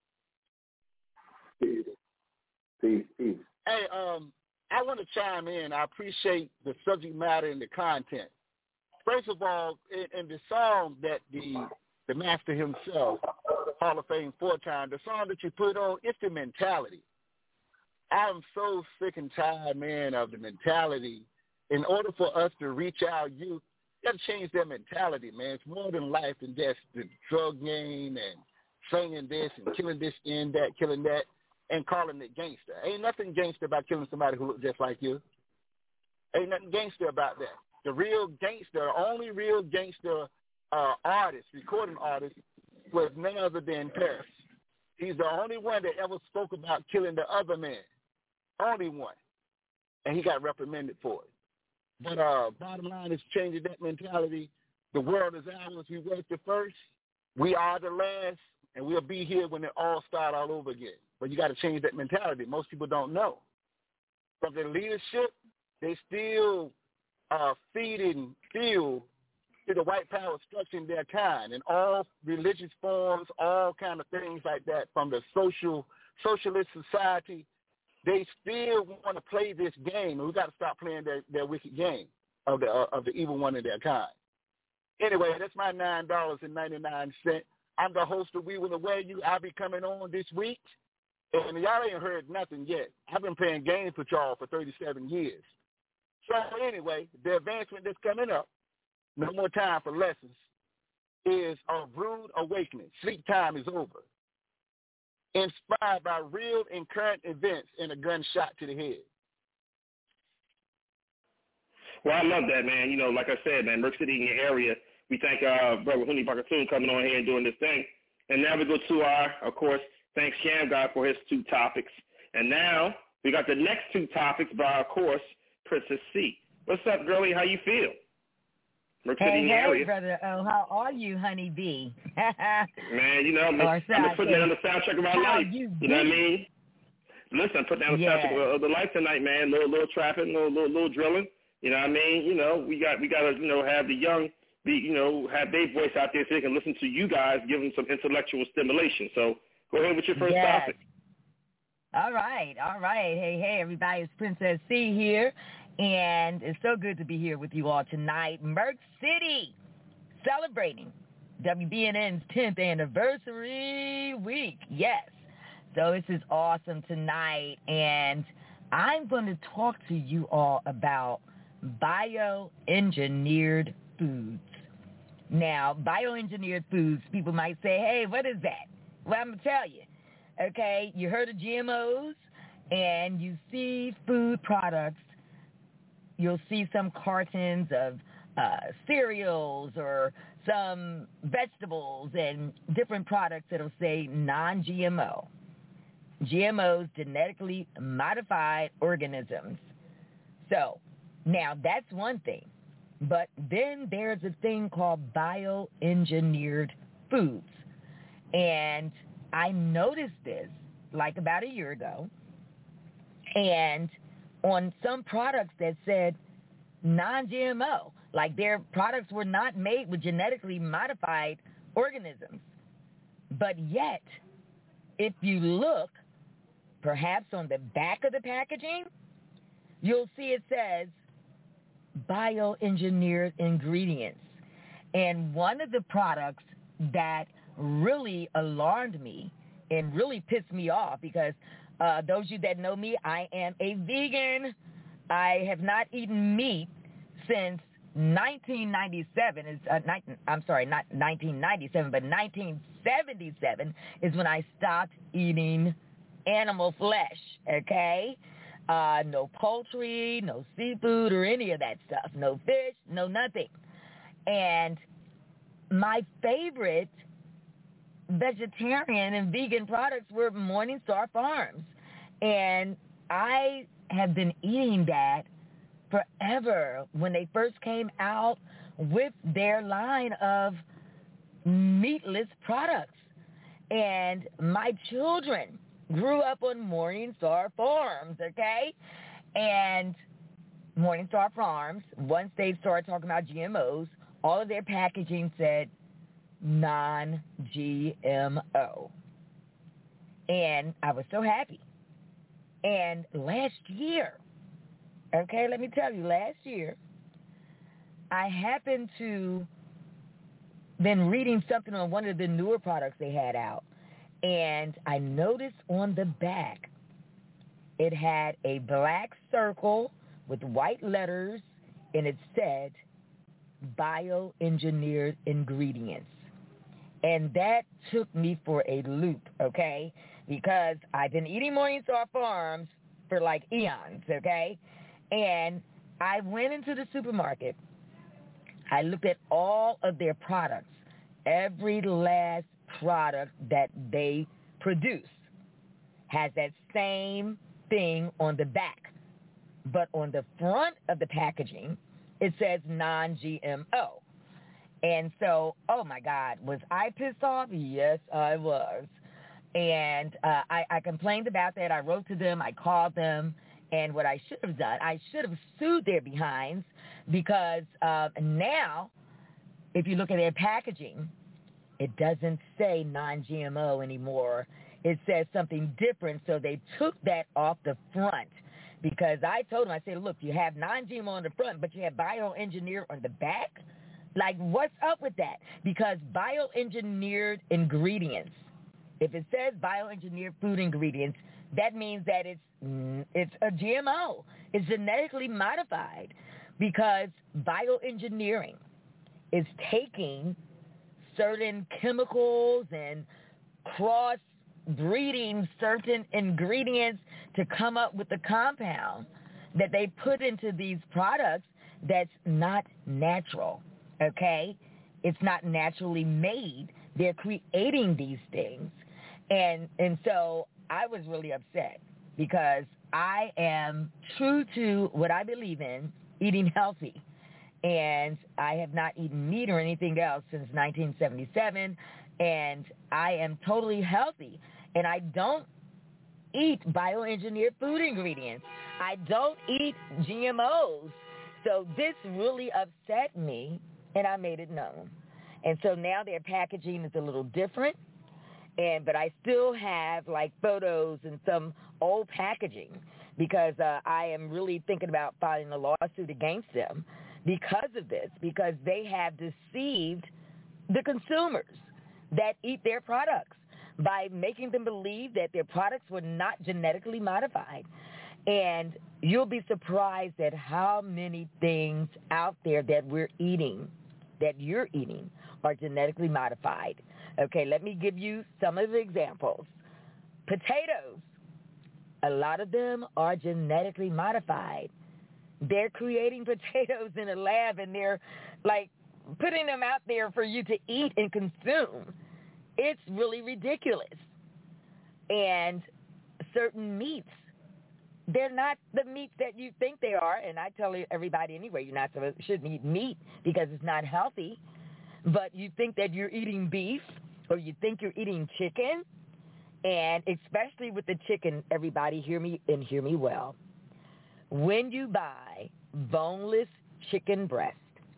Peace, peace, peace. Hey, um, I want to chime in. I appreciate the subject matter and the content. First of all, in, in the song that the the master himself, Hall of Fame four-time, the song that you put on, it's the mentality. I'm so sick and tired, man, of the mentality. In order for us to reach our youth, you got to change their mentality, man. It's more than life than just the drug game and singing this and killing this and that, killing that, and calling it gangster. Ain't nothing gangster about killing somebody who looks just like you. Ain't nothing gangster about that. The real gangster, only real gangster uh, artist, recording artist, was none other than Paris. He's the only one that ever spoke about killing the other man. Only one. And he got reprimanded for it. But uh, bottom line is changing that mentality. The world is ours. We worked the first. We are the last. And we'll be here when it all starts all over again. But you got to change that mentality. Most people don't know. From the leadership, they still uh, feed and feel to the white power structure in their kind, and all religious forms, all kind of things like that, from the social socialist society, they still want to play this game, and we got to stop playing their, their wicked game of the uh, of the evil one in their kind. Anyway, that's my nine dollars and ninety nine cents. I'm the host of We Will Aware You. I'll be coming on this week, and y'all ain't heard nothing yet. I've been playing games with y'all for thirty-seven years. So anyway, the advancement that's coming up, no more time for lessons, is a rude awakening. Sleep time is over. Inspired by real and current events and a gunshot to the head. Well, I love that, man. You know, like I said, man, Merck City in your area. We thank uh, Brother Hooney Bakatoon coming on here and doing this thing. And now we go to our, of course, thanks Sham God for his two topics. And now we got the next two topics by, of course, Princess C. What's up, girlie? How you feel? Merck City hey, in your hey, area. brother. Oh, how are you, honey bee? Man, you know, I'm, I'm just putting that on the soundtrack of my how life. You, you know what I mean? Listen, I'm putting that on the yes. soundtrack of the life tonight, man. Little, little trapping, little, little, little drilling. You know what I mean? You know, we got, we got to, you know, have the young, be, you know, have their voice out there so they can listen to you guys, give them some intellectual stimulation. So go ahead with your first yes. topic. All right, all right. Hey, hey, everybody. It's Princess C here, and it's so good to be here with you all tonight. Merck City, celebrating W B N N's tenth anniversary week. Yes. So this is awesome tonight, and I'm going to talk to you all about bioengineered foods. Now, bioengineered foods, people might say, hey, what is that? Well, I'm going to tell you. Okay, you heard of G M Os, and you see food products, you'll see some cartons of uh, cereals or some vegetables and different products that'll say non-G M O. G M Os, genetically modified organisms. So, now that's one thing. But then there's a thing called bioengineered foods. And I noticed this like about a year ago. And on some products that said non-G M O, like their products were not made with genetically modified organisms. But yet, if you look, perhaps on the back of the packaging, you'll see it says bioengineered ingredients. And one of the products that really alarmed me and really pissed me off, because uh, those of you that know me, I am a vegan. I have not eaten meat since nineteen ninety-seven. Is uh, nineteen, I'm sorry, not nineteen ninety-seven, but nineteen seventy-seven is when I stopped eating animal flesh, okay? Uh, no poultry, no seafood or any of that stuff. No fish, no nothing. And my favorite vegetarian and vegan products were Morningstar Farms. And I have been eating that forever when they first came out with their line of meatless products. And my children grew up on Morningstar Farms, okay? And Morningstar Farms, once they started talking about G M Os, all of their packaging said non-G M O. And I was so happy. And last year, okay, let me tell you, last year, I happened to been reading something on one of the newer products they had out. And I noticed on the back, it had a black circle with white letters, and it said bioengineered ingredients. And that took me for a loop, okay? Because I've been eating Morningstar Farms for like eons, okay? And I went into the supermarket. I looked at all of their products, every last product that they produce has that same thing on the back. But on the front of the packaging, it says non-G M O. And so, oh, my God, was I pissed off? Yes, I was. And uh, I, I complained about that. I wrote to them. I called them. And what I should have done, I should have sued their behinds, because uh, now, if you look at their packaging, it doesn't say non-G M O anymore. It says something different, so they took that off the front. Because I told them, I said, look, you have non-G M O on the front, but you have bioengineered on the back? Like, what's up with that? Because bioengineered ingredients, if it says bioengineered food ingredients, that means that it's it's a G M O. It's genetically modified, because bioengineering is taking certain chemicals and cross-breeding certain ingredients to come up with the compound that they put into these products that's not natural, okay? It's not naturally made. They're creating these things. And and so I was really upset, because I am true to what I believe in, eating healthy. And I have not eaten meat or anything else since nineteen seventy-seven, and I am totally healthy. And I don't eat bioengineered food ingredients. I don't eat G M Os. So this really upset me, and I made it known. And so now their packaging is a little different, and but I still have, like, photos and some old packaging, because uh, I am really thinking about filing a lawsuit against them because of this, because they have deceived the consumers that eat their products by making them believe that their products were not genetically modified. And you'll be surprised at how many things out there that we're eating, that you're eating, are genetically modified. Okay, let me give you some of the examples. Potatoes. A lot of them are genetically modified. They're creating potatoes in a lab, and they're, like, putting them out there for you to eat and consume. It's really ridiculous. And certain meats, they're not the meats that you think they are. And I tell everybody anyway, you're not supposed shouldn't eat meat because it's not healthy. But you think that you're eating beef, or you think you're eating chicken. And especially with the chicken, everybody hear me and hear me well. When you buy boneless chicken breast,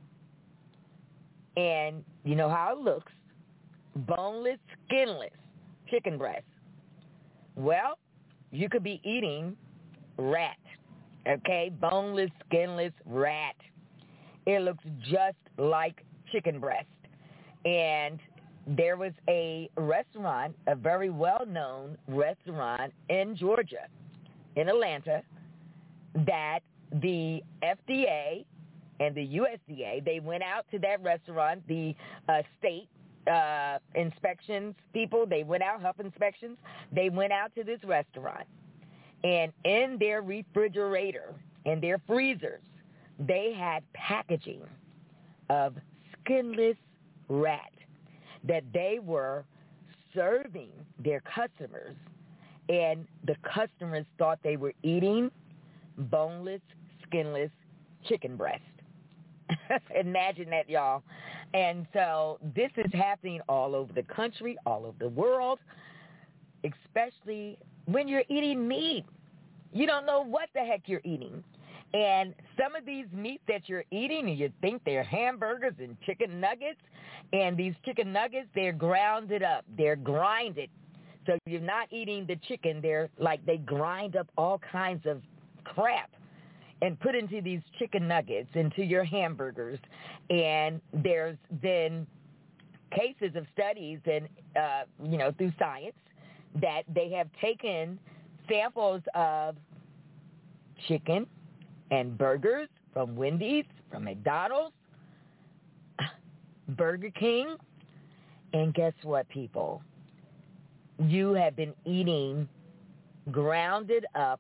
and you know how it looks, boneless, skinless chicken breast, well, you could be eating rat, okay? Boneless, skinless rat. It looks just like chicken breast. And there was a restaurant, a very well-known restaurant in Georgia, in Atlanta, that the F D A and the U S D A, they went out to that restaurant, the uh, state uh, inspections people, they went out, health inspections, they went out to this restaurant. And in their refrigerator, in their freezers, they had packaging of skinless rat that they were serving their customers, and the customers thought they were eating boneless, skinless chicken breast. Imagine that, y'all. And so this is happening all over the country, all over the world, especially when you're eating meat. You don't know what the heck you're eating. And some of these meats that you're eating, and you think they're hamburgers and chicken nuggets, and these chicken nuggets, they're grounded up. They're grinded. So you're not eating the chicken. They're like they grind up all kinds of crap and put into these chicken nuggets, into your hamburgers. And there's been cases of studies and, uh, you know, through science that they have taken samples of chicken and burgers from Wendy's, from McDonald's, Burger King, and guess what, people? You have been eating grounded up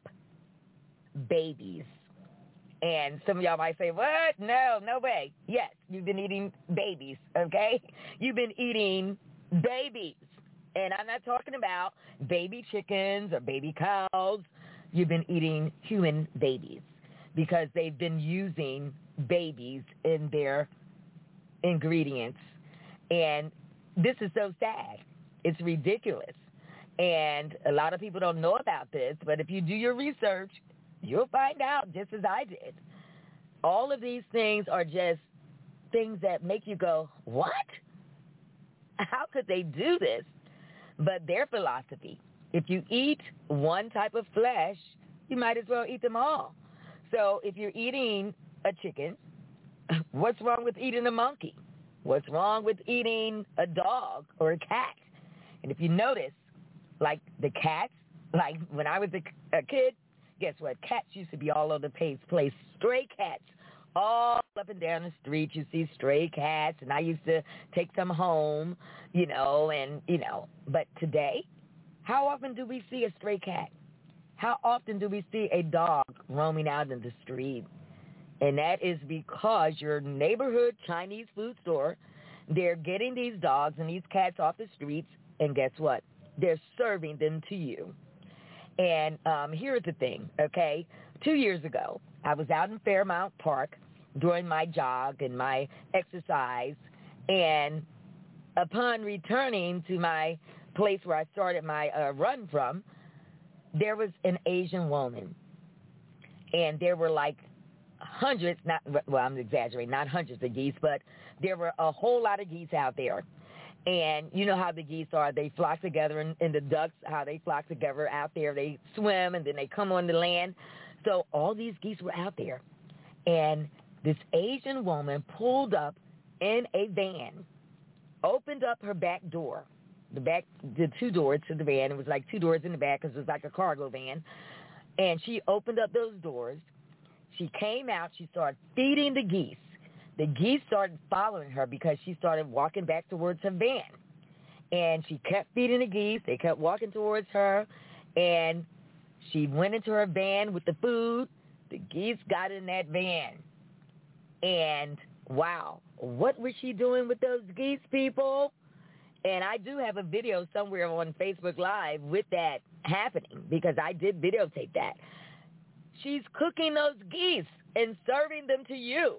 babies. And some of y'all might say, what? No, no way. Yes, you've been eating babies, okay? You've been eating babies. And I'm not talking about baby chickens or baby cows. You've been eating human babies because they've been using babies in their ingredients. And this is so sad. It's ridiculous. And a lot of people don't know about this, but if you do your research, you'll find out, just as I did. All of these things are just things that make you go, what? How could they do this? But their philosophy, if you eat one type of flesh, you might as well eat them all. So if you're eating a chicken, what's wrong with eating a monkey? What's wrong with eating a dog or a cat? And if you notice, like the cats, like when I was a, a kid, guess what? Cats used to be all over the place. Stray cats all up and down the street. You see stray cats, and I used to take some home, you know, and, you know. But today, how often do we see a stray cat? How often do we see a dog roaming out in the street? And that is because your neighborhood Chinese food store, they're getting these dogs and these cats off the streets, and guess what? They're serving them to you. And um, here's the thing, okay? Two years ago, I was out in Fairmount Park during my jog and my exercise, and upon returning to my place where I started my uh, run from, there was an Asian woman, and there were like hundreds, not well, I'm exaggerating, not hundreds of geese, but there were a whole lot of geese out there. And you know how the geese are. They flock together, and, and the ducks, how they flock together out there. They swim, and then they come on the land. So all these geese were out there. And this Asian woman pulled up in a van, opened up her back door, the back, the two doors to the van. It was like two doors in the back because it was like a cargo van. And she opened up those doors. She came out. She started feeding the geese. The geese started following her because she started walking back towards her van. And she kept feeding the geese. They kept walking towards her. And She went into her van with the food. The geese got in that van. And, wow, what was she doing with those geese, people? And I do have a video somewhere on Facebook Live with that happening because I did videotape that. She's cooking those geese and serving them to you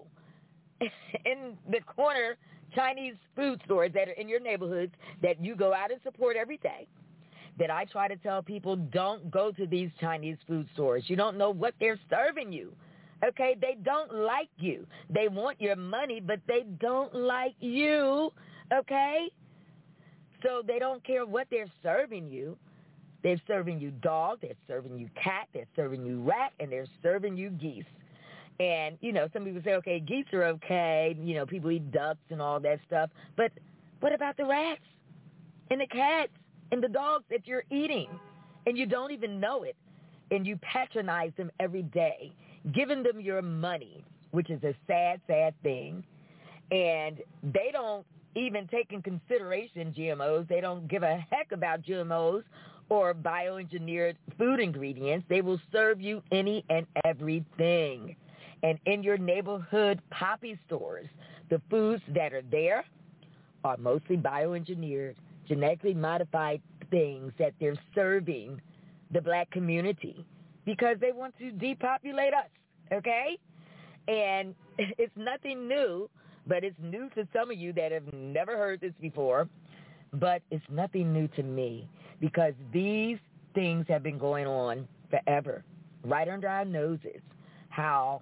in the corner Chinese food stores that are in your neighborhoods that you go out and support every day. That I try to tell people, don't go to these Chinese food stores. You don't know what they're serving you. Okay, they don't like you. They want your money, but they don't like you. Okay? So they don't care what they're serving you. They're serving you dog, they're serving you cat, they're serving you rat, and they're serving you geese. And, you know, some people say, okay, geese are okay. You know, people eat ducks and all that stuff. But what about the rats and the cats and the dogs that you're eating? And you don't even know it. And you patronize them every day, giving them your money, which is a sad, sad thing. And they don't even take in consideration G M Os. They don't give a heck about G M Os or bioengineered food ingredients. They will serve you any and everything. And in your neighborhood poppy stores, the foods that are there are mostly bioengineered, genetically modified things that they're serving the black community because they want to depopulate us, okay? And it's nothing new, but it's new to some of you that have never heard this before, but it's nothing new to me because these things have been going on forever, right under our noses, how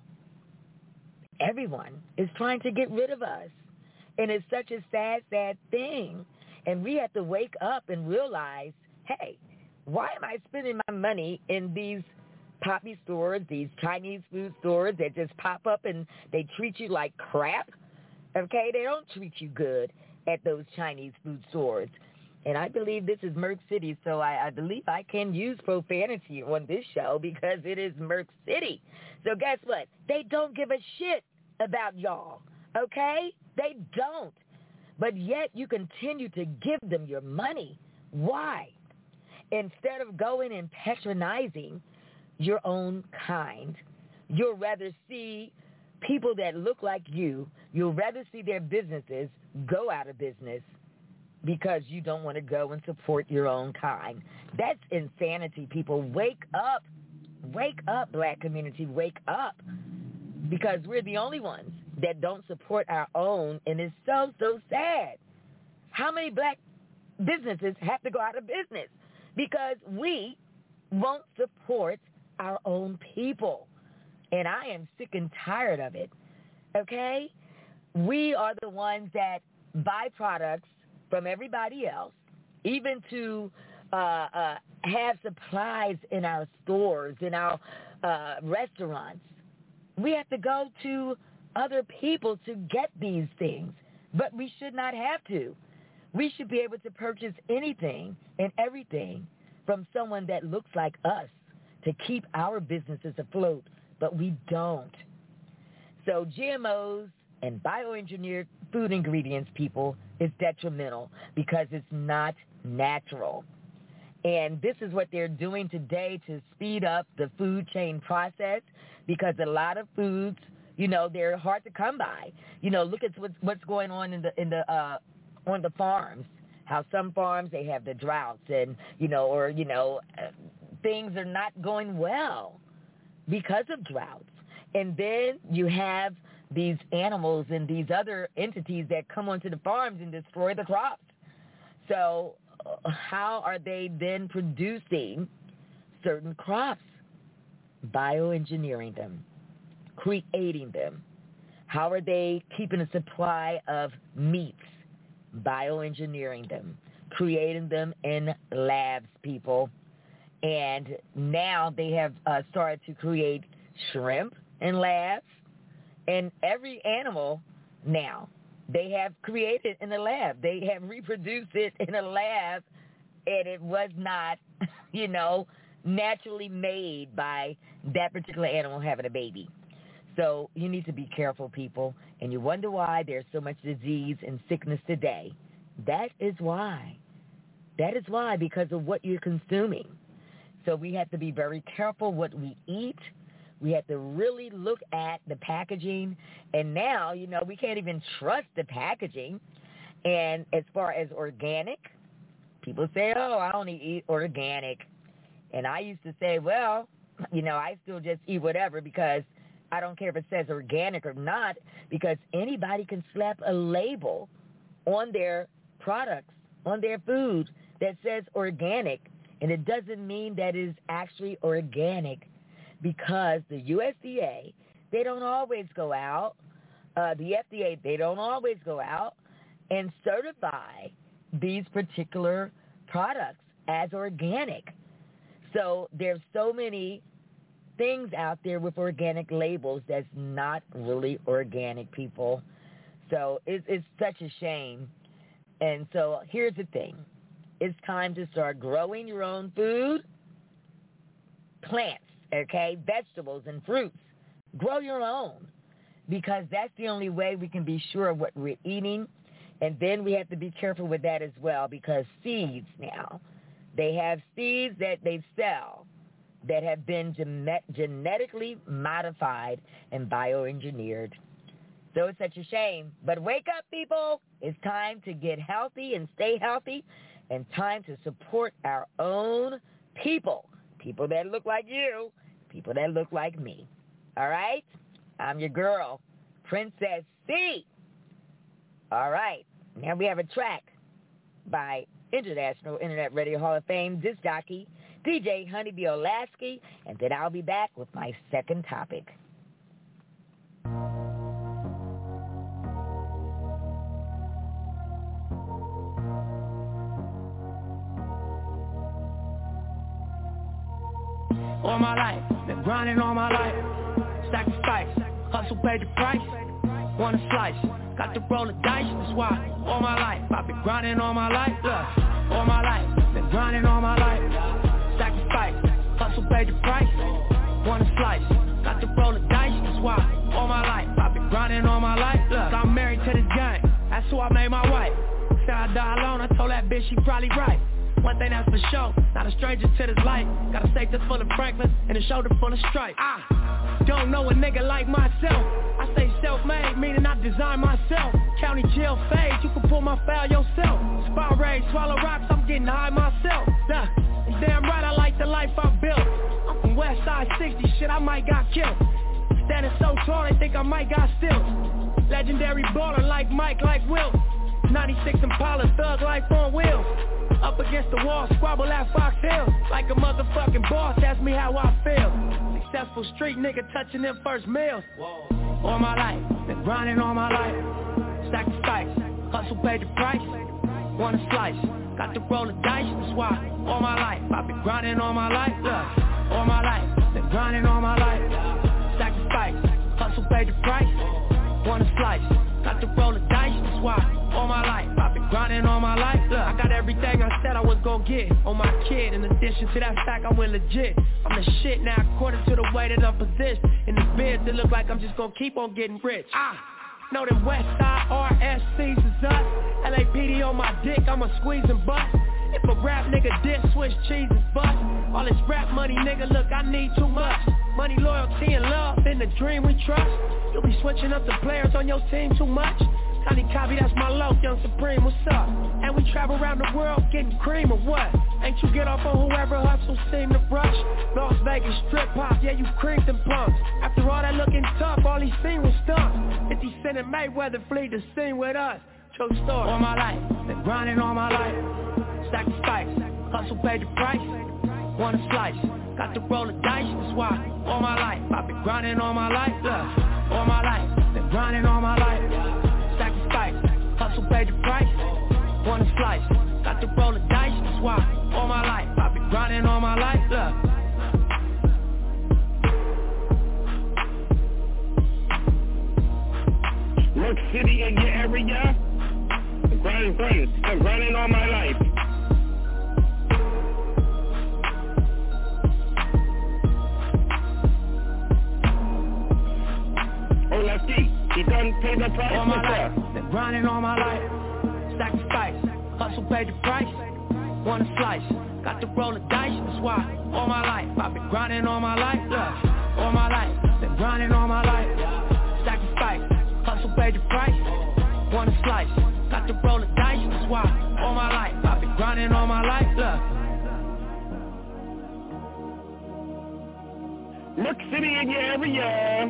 everyone is trying to get rid of us. And it's such a sad, sad thing. And we have to wake up and realize, hey, why am I spending my money in these poppy stores, these Chinese food stores that just pop up and they treat you like crap? Okay, they don't treat you good at those Chinese food stores. And I believe this is Merc City, so I, I believe I can use profanity on this show because it is Merc City. So guess what? They don't give a shit about y'all, okay? They don't. But yet you continue to give them your money. Why? Instead of going and patronizing your own kind, you'll rather see people that look like you, you'll rather see their businesses go out of business because you don't want to go and support your own kind. That's insanity, people. Wake up. Wake up, black community. Wake up. Because we're the only ones that don't support our own, and it's so, so sad. How many black businesses have to go out of business because we won't support our own people? And I am sick and tired of it, okay? We are the ones that buy products from everybody else, even to uh, uh, have supplies in our stores, in our uh, restaurants. We have to go to other people to get these things, but we should not have to. We should be able to purchase anything and everything from someone that looks like us to keep our businesses afloat, but we don't. So G M Os and bioengineered food ingredients, people, is detrimental because it's not natural. And this is what they're doing today to speed up the food chain process because a lot of foods, you know, they're hard to come by. You know, look at what's, what's going on in the in the uh, on the farms. How some farms they have the droughts and you know, or you know, uh, things are not going well because of droughts. And then you have these animals and these other entities that come onto the farms and destroy the crops. So uh, how are they then producing certain crops? Bioengineering them, creating them. How are they keeping a supply of meats? Bioengineering them, creating them in labs, people. And now they have uh, started to create shrimp in labs. And every animal now they have created in a lab. They have reproduced it in a lab, and it was not, you know, naturally made by that particular animal having a baby. So you need to be careful, people. And you wonder why there's so much disease and sickness today. That is why. That is why, because of what you're consuming. So we have to be very careful what we eat. We have to really look at the packaging. And now, you know, we can't even trust the packaging. And as far as organic, people say, oh, I only eat organic. And I used to say, well, you know, I still just eat whatever because I don't care if it says organic or not, because anybody can slap a label on their products, on their food that says organic. And it doesn't mean that it is actually organic, because the U S D A, they don't always go out. Uh, the F D A, they don't always go out and certify these particular products as organic. So there's so many things out there with organic labels that's not really organic, people. So it's, it's such a shame. And so here's the thing. It's time to start growing your own food, plants, okay, vegetables and fruits. Grow your own, because that's the only way we can be sure of what we're eating. And then we have to be careful with that as well, because seeds now, they have seeds that they sell that have been gen- genetically modified and bioengineered. So it's such a shame. But wake up, people. It's time to get healthy and stay healthy, and time to support our own people, people that look like you, people that look like me. All right? I'm your girl, Princess C. All right. Now we have a track by International Internet Radio Hall of Fame disc jockey D J Honeybee Olasky, and then I'll be back with my second topic. All my life, been grinding all my life. Sacrifice, hustle paid the price. Want a slice, got to roll the dice. That's why all my life, I've been grinding all my life. Look, all my life, been grinding all my life. Sacrifice, hustle paid the price. Want a slice, got to roll the dice. That's why all my life, I've been grinding all my life. Look, I'm married to this gang, that's who I made my wife. Said I die alone, I told that bitch she probably right. One thing that's for sure, not a stranger to this life. Got a safe that's full of Franklin and a shoulder full of stripe. I don't know a nigga like myself. I say self-made, meaning I design myself. County jail fade, you can pull my foul yourself. Spot raid, swallow rocks, I'm getting high myself. Nah, and damn right I like the life I built. I'm from West Side sixty, shit I might got killed. Standing so tall, they think I might got stilts. Legendary baller like Mike, like Wilt. ninety-six Impala, thug life on wheels. Up against the wall, squabble at Fox Hill. Like a motherfucking boss, ask me how I feel. Successful street nigga touching them first meals. All my life, been grinding all my life. Sacrifice, hustle paid the price. Want a slice, got to roll the dice. That's why all my life, I've been grinding all my life. Look, all my life, been grinding all my life. Sacrifice, hustle paid the price. Want a slice, got to roll the dice. That's why all my life, I've been grinding all my life. Look, I got everything I said I was gonna get on my kid. In addition to that fact, I went legit. I'm the shit now, according to the way that I'm positioned. In the bids, it look like I'm just gonna keep on getting rich. Ah, know them West Side R S Cs is us. L A P D on my dick, I'ma squeeze and bust. If a rap nigga dip, Swiss cheese is bust. All this rap money, nigga, look, I need too much. Money, loyalty, and love, in the dream we trust. You'll be switching up the players on your team too much. Honey copy, that's my low, Young Supreme, what's up? And we travel around the world getting cream or what? Ain't you get off on whoever hustles seem to rush? Las Vegas strip pop, yeah, you creamed them punks. After all that looking tough, all he seen was stunts. fifty Cent and Mayweather flee the scene with us. True story. All my life, been grinding all my life. Sacrifice, hustle paid the price. Want a slice, got to roll the dice. That's why all my life, I've been grinding all my life. Look, all my life, been grinding all my life. Sacrifice, hustle paid the price. Want a slice, got to roll the dice. That's why all my life, I've been grinding all my life. Look. Work City in your area. I'm grinding, grinding. I'm grinding all my life. Oh, let's see. He done paid the price. All my life, been grinding all my life. Sacrifice, hustle paid the price. Want a slice, got to roll the dice, that's why all my life I've been grinding all my life, look, all my life, been grinding all my life, sacrifice, hustle paid the price, want a slice, got to roll the dice, that's why all my life I've been grinding all my life, look. Merc City in your area.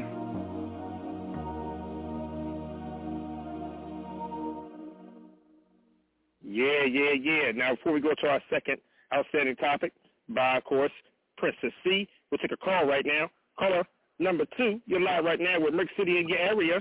Yeah, yeah, yeah. Now, before we go to our second outstanding topic, by, of course, Princess C, we'll take a call right now. Caller number two, you're live right now with Merc City in your area.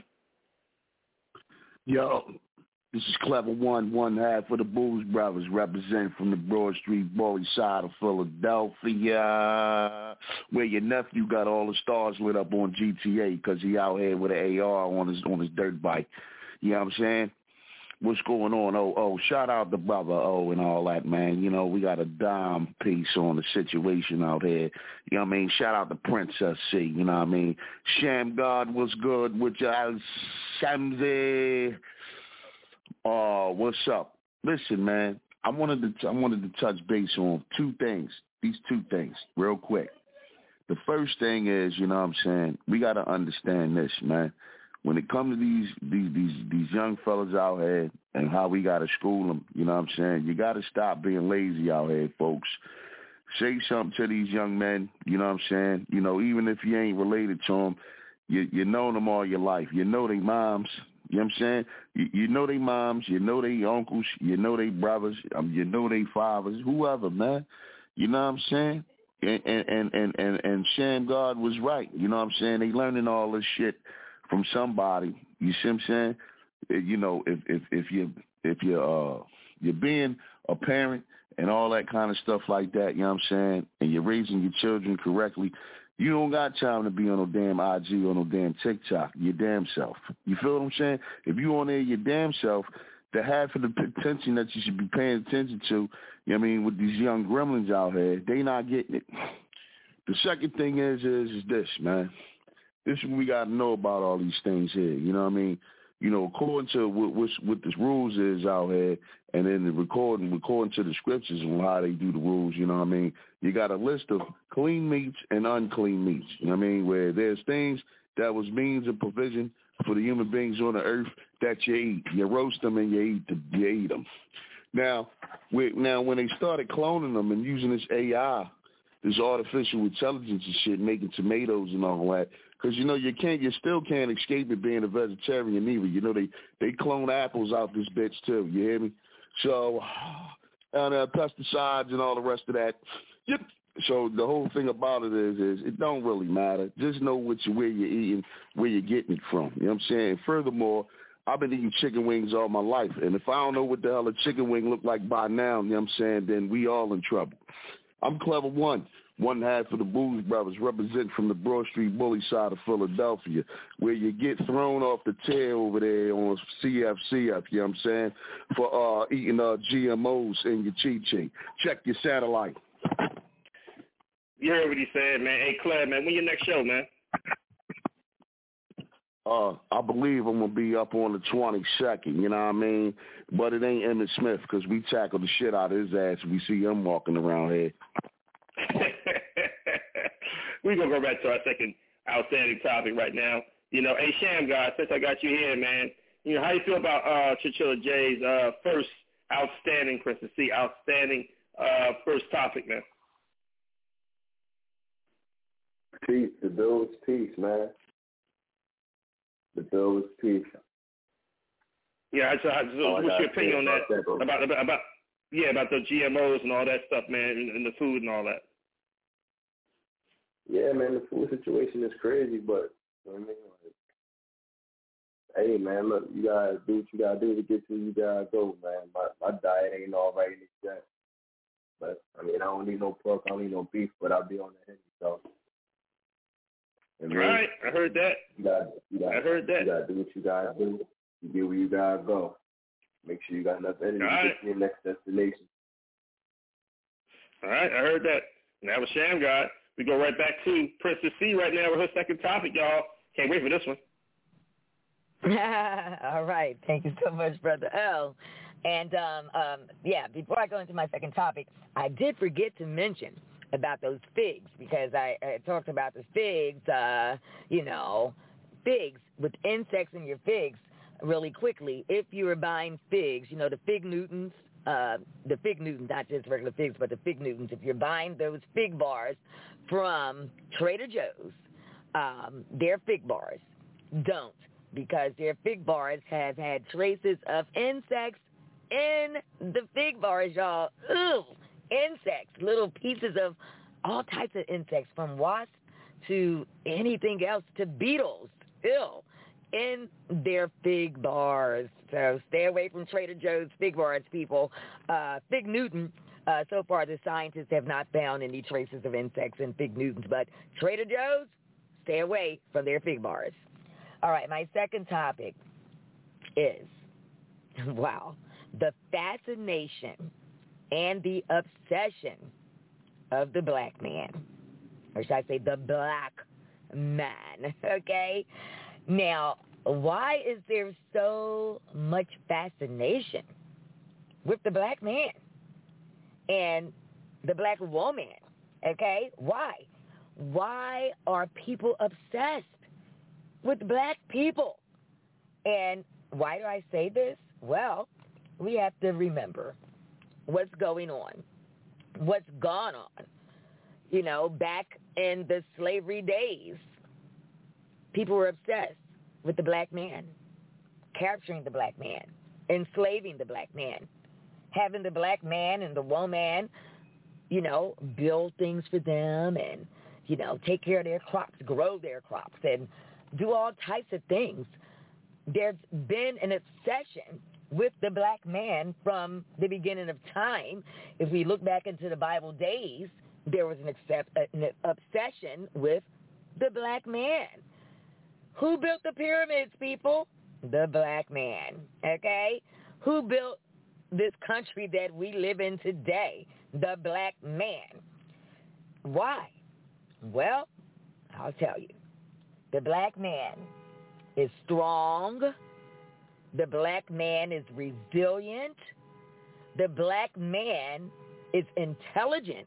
Yo, this is Clever One, one half of the Blues Brothers, representing from the Broad Street Bully side of Philadelphia, where your nephew got all the stars lit up on G T A because he out here with an A R on his on his dirt bike. You know what I'm saying? What's going on? Oh, oh, shout out to Brother O and all that, man. You know, we got a dime piece on the situation out here. You know what I mean? Shout out to Princess C, you know what I mean? Sham God was good with your Shamsi. Oh, what's up? Listen, man, I wanted to I wanted to touch base on two things, these two things, real quick. The first thing is, you know what I'm saying, we got to understand this, man. When it comes to these these these these young fellas out here and how we got to school them, you know what I'm saying, you got to stop being lazy out here, folks. Say something to these young men, you know what I'm saying. You know, even if you ain't related to them, you you know them all your life. You know they moms. You know what I'm saying? You, you know they moms, you know they uncles, you know they brothers, um, you know they fathers, whoever, man. You know what I'm saying? And and and and and Sham God was right. You know what I'm saying? They learning all this shit from somebody. You see what I'm saying? You know, if if if you if you uh you're being a parent and all that kind of stuff like that, you know what I'm saying, and you're raising your children correctly, you don't got time to be on no damn I G or no damn TikTok, your damn self. You feel what I'm saying? If you on there your damn self, the half of the attention that you should be paying attention to, you know what I mean, with these young gremlins out here, they not getting it. The second thing is, is, is this, man. This is what we got to know about all these things here. You know what I mean? You know, according to what, what, what the rules is out here, and then the recording, according to the scriptures and how they do the rules, you know what I mean? You got a list of clean meats and unclean meats, you know what I mean? Where there's things that was means of provision for the human beings on the earth that you eat. You roast them and you eat, the, you eat them. Now, we, now, when they started cloning them and using this A I, this artificial intelligence and shit, making tomatoes and all that, because, you know, you can't, you still can't escape it being a vegetarian either. You know, they, they clone apples out this bitch too, you hear me? So, and uh, pesticides and all the rest of that. Yep. So the whole thing about it is, is it don't really matter. Just know what you, where you're eating, where you're getting it from. You know what I'm saying? Furthermore, I've been eating chicken wings all my life, and if I don't know what the hell a chicken wing look like by now, you know what I'm saying, then we all in trouble. I'm Clever One, one half of the Blues Brothers, represent from the Broad Street Bully side of Philadelphia, where you get thrown off the tail over there on C F C F, you know what I'm saying, for uh, eating uh, G M Os in your Chi-Chi. Check your satellite. You heard what he said, man. Hey, Cleb, man, when your next show, man? Uh, I believe I'm going to be up on the twenty-second, you know what I mean? But it ain't Emmitt Smith because we tackle the shit out of his ass if we see him walking around here. We're going to go back to our second outstanding topic right now. You know, hey, Sham God, since I got you here, man, you know, how you feel about uh, Chinchilla J's uh, first outstanding, Princess C, outstanding uh, first topic, man? Peace. The bill is peace, man. The bill is peace. Yeah, so, so oh, what's your opinion on that? that about, about, about, yeah, about the G M Os and all that stuff, man, and, and the food and all that. Yeah, man, the food situation is crazy, but, you know what I mean? Like, hey, man, look, you gotta do what you gotta do to get to where you gotta go, man. My, my diet ain't all right yet. But, I mean, I don't need no pork, I don't need no beef, but I'll be on the Henry, so. All right, I heard that. You gotta, you gotta, I heard that. You gotta do what you gotta do. You get where you gotta go. Make sure you got enough energy right. to get to your next destination. All right, I heard that. And that was Sham God. We go right back to Princess C right now with her second topic, y'all. Can't wait for this one. All right. Thank you so much, Brother L. And, um, um, yeah, before I go into my second topic, I did forget to mention about those figs because I, I talked about the figs, uh, you know, figs with insects in your figs really quickly. If you were buying figs, you know, the fig Newtons, uh, the fig Newtons, not just regular figs, but the fig Newtons, if you're buying those fig bars from Trader Joe's, um, their fig bars, don't, because their fig bars have had traces of insects in the fig bars, y'all. Ooh, insects, little pieces of all types of insects, from wasps to anything else, to beetles, ew, in their fig bars. So stay away from Trader Joe's fig bars, people. Uh, Fig Newton, uh, so far the scientists have not found any traces of insects in Fig Newtons, but Trader Joe's, stay away from their fig bars. All right, my second topic is, wow, the fascination and the obsession of the black man, or should I say the black man, okay? Now, why is there so much fascination with the black man and the black woman, okay? Why? Why are people obsessed with black people? And why do I say this? Well, we have to remember what's going on, what's gone on. You know, back in the slavery days, people were obsessed with the black man, capturing the black man, enslaving the black man, having the black man and the woman, you know, build things for them and, you know, take care of their crops, grow their crops, and do all types of things. There's been an obsession with the black man from the beginning of time. If we look back into the Bible days, there was an, accept, an obsession with the black man. Who built the pyramids, people? The black man, okay? Who built this country that we live in today? The black man. Why? Well, I'll tell you. The black man is strong. The black man is resilient. The black man is intelligent.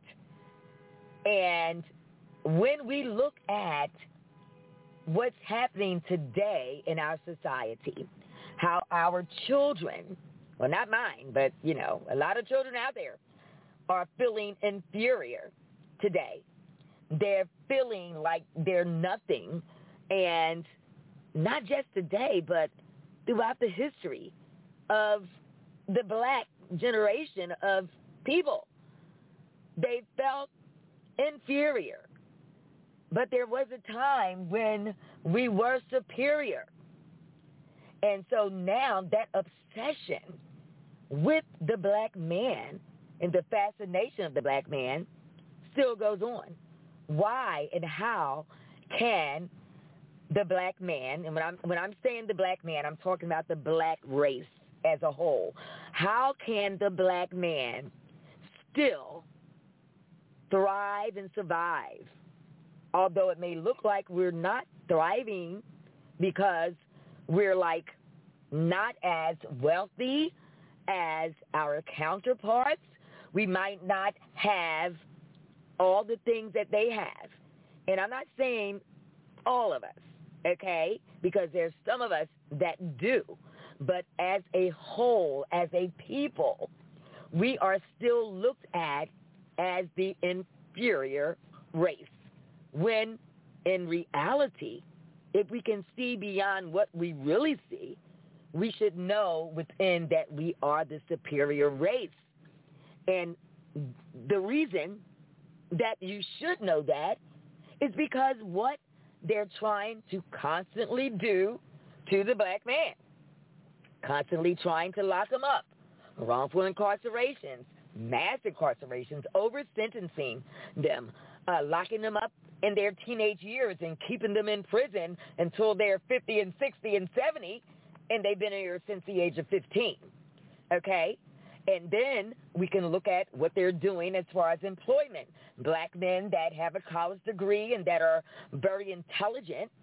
And when we look at what's happening today in our society, how our children, well, not mine, but, you know, a lot of children out there are feeling inferior today. They're feeling like they're nothing. And not just today, but throughout the history of the black generation of people. They felt inferior. But there was a time when we were superior. And so now that obsession with the black man and the fascination of the black man still goes on. Why and how can the black man, and when I'm when I'm saying the black man, I'm talking about the black race as a whole. How can the black man still thrive and survive, although it may look like we're not thriving because we're like not as wealthy as our counterparts? We might not have all the things that they have. And I'm not saying all of us, okay, because there's some of us that do. But as a whole, as a people, we are still looked at as the inferior race, when in reality, if we can see beyond what we really see, we should know within that we are the superior race. And the reason that you should know that is because what they're trying to constantly do to the black man, constantly trying to lock them up, wrongful incarcerations, mass incarcerations, over-sentencing them, uh, locking them up in their teenage years and keeping them in prison until they're fifty and sixty and seventy, and they've been here since the age of fifteen, okay? And then we can look at what they're doing as far as employment. Black men that have a college degree and that are very intelligent,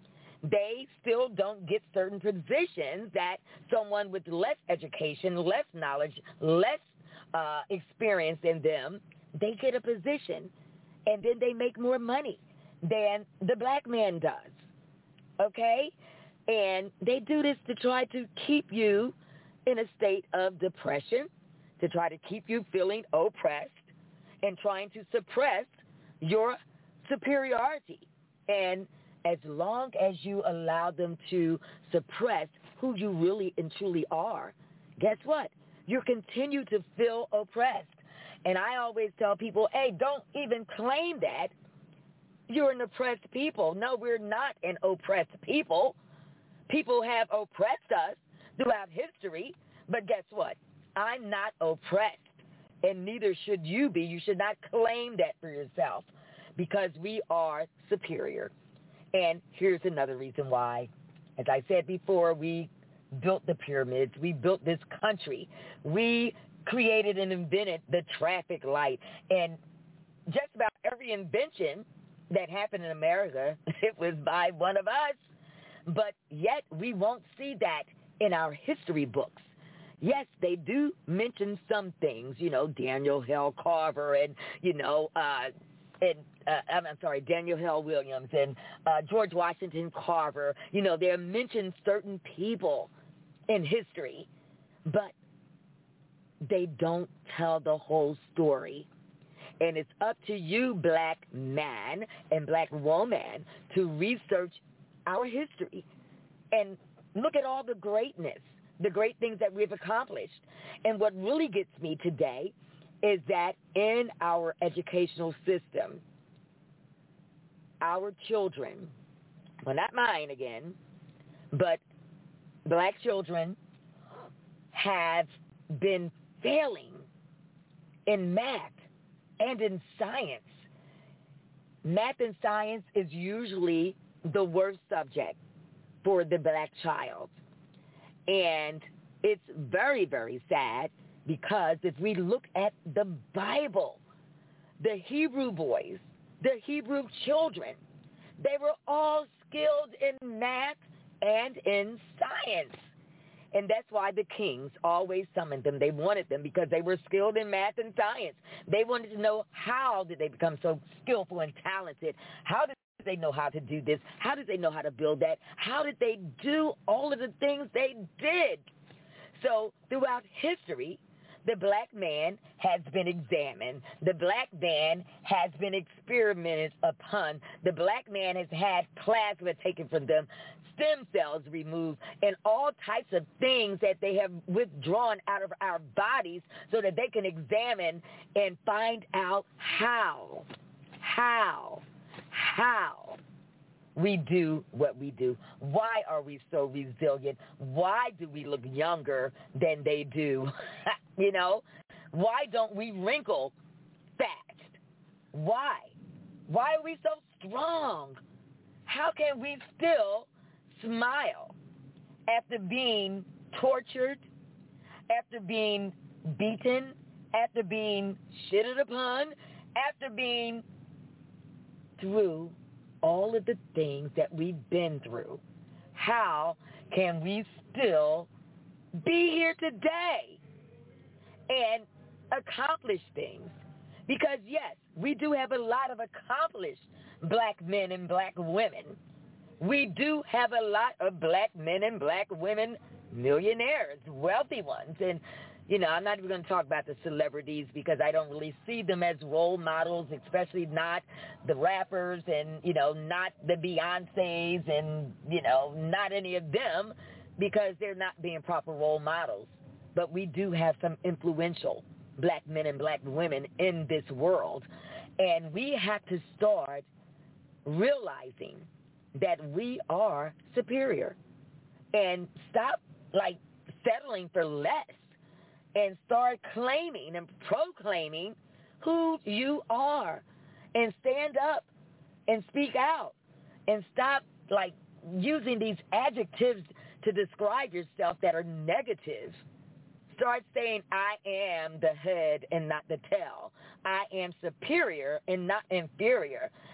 they still don't get certain positions that someone with less education, less knowledge, less uh, experience than them, they get a position, and then they make more money than the black man does, okay? And they do this to try to keep you in a state of depression, to try to keep you feeling oppressed, and trying to suppress your superiority. And as long as you allow them to suppress who you really and truly are, guess what? You continue to feel oppressed. And I always tell people, hey, don't even claim that you're an oppressed people. No, we're not an oppressed people. People have oppressed us throughout history, but guess what? I'm not oppressed, and neither should you be. You should not claim that for yourself, because we are superior. And here's another reason why. As I said before, we built the pyramids. We built this country. We created and invented the traffic light. And just about every invention that happened in America, it was by one of us. But yet we won't see that in our history books. Yes, they do mention some things, you know, Daniel Hale Carver and, you know, uh, and uh, I'm, I'm sorry, Daniel Hale Williams and uh, George Washington Carver. You know, they're mentioned certain people in history, but they don't tell the whole story. And it's up to you, black man and black woman, to research our history and look at all the greatness, the great things that we've accomplished. And what really gets me today is that in our educational system, our children, well, not mine again, but black children have been failing in math and in science. Math and science is usually the worst subject for the black child. And it's very, very sad, because if we look at the Bible, the Hebrew boys, the Hebrew children, they were all skilled in math and in science. And that's why the kings always summoned them. They wanted them because they were skilled in math and science. They wanted to know, how did they become so skillful and talented? How did they know how to do this? How did they know how to build that? How did they do all of the things they did? So throughout history, the black man has been examined. The black man has been experimented upon. The black man has had plasma taken from them, stem cells removed, and all types of things that they have withdrawn out of our bodies so that they can examine and find out how, how, how we do what we do. Why are we so resilient? Why do we look younger than they do? You know, why don't we wrinkle fast? Why? Why are we so strong? How can we still smile after being tortured, after being beaten, after being shitted upon, after being through all of the things that we've been through? How can we still be here today and accomplish things? Because, yes, we do have a lot of accomplished black men and black women. We do have a lot of black men and black women, millionaires, wealthy ones. And, you know, I'm not even going to talk about the celebrities because I don't really see them as role models, especially not the rappers and, you know, not the Beyoncés and, you know, not any of them, because they're not being proper role models. But we do have some influential black men and black women in this world. And we have to start realizing that we are superior and stop, like, settling for less and start claiming and proclaiming who you are, and stand up and speak out and stop, like, using these adjectives to describe yourself that are negative. Start saying, I am the head and not the tail. I am superior and not inferior.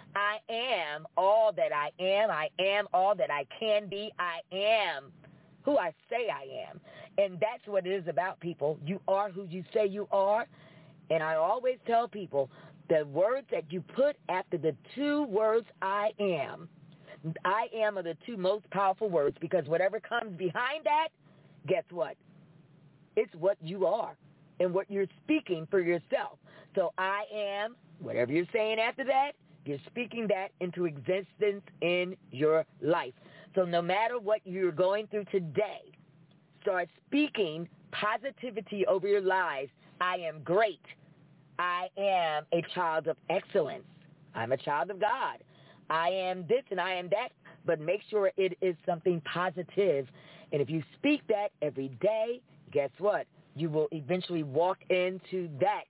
I am all that I am. I am all that I can be. I am who I say I am. And that's what it is about, people. You are who you say you are. And I always tell people, the words that you put after the two words I am, I am are the two most powerful words, because whatever comes behind that, guess what? It's what you are and what you're speaking for yourself. So I am, whatever you're saying after that, you're speaking that into existence in your life. So no matter what you're going through today, start speaking positivity over your lives. I am great. I am a child of excellence. I'm a child of God. I am this and I am that, but make sure it is something positive. And if you speak that every day, guess what? You will eventually walk into that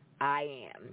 I am.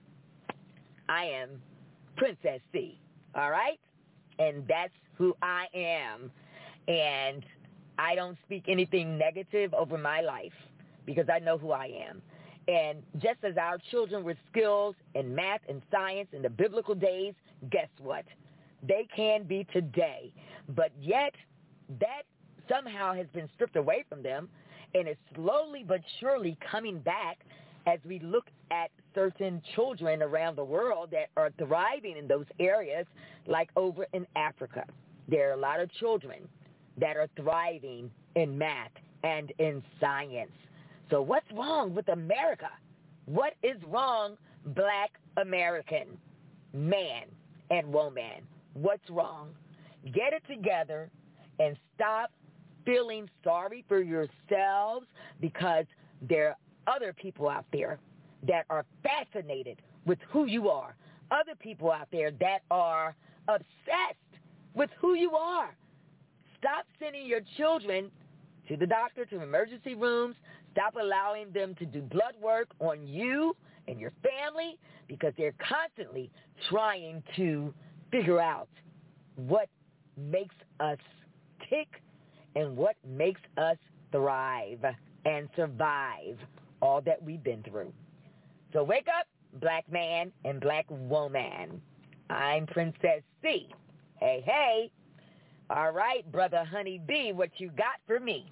I am Princess C, all right? And that's who I am. And I don't speak anything negative over my life because I know who I am. And just as our children were skills in math and science in the biblical days, guess what? They can be today. But yet, that somehow has been stripped away from them, and it's slowly but surely coming back as we look at certain children around the world that are thriving in those areas, like over in Africa. There are a lot of children that are thriving in math and in science. So what's wrong with America? What is wrong, black American man and woman? What's wrong? Get it together and stop feeling sorry for yourselves, because there are other people out there that are fascinated with who you are. Other people out there that are obsessed with who you are. Stop sending your children to the doctor, to emergency rooms. Stop allowing them to do blood work on you and your family, because they're constantly trying to figure out what makes us tick and what makes us thrive and survive all that we've been through. So wake up, black man and black woman. I'm Princess C. Hey, hey. All right, Brother Honey B, what you got for me?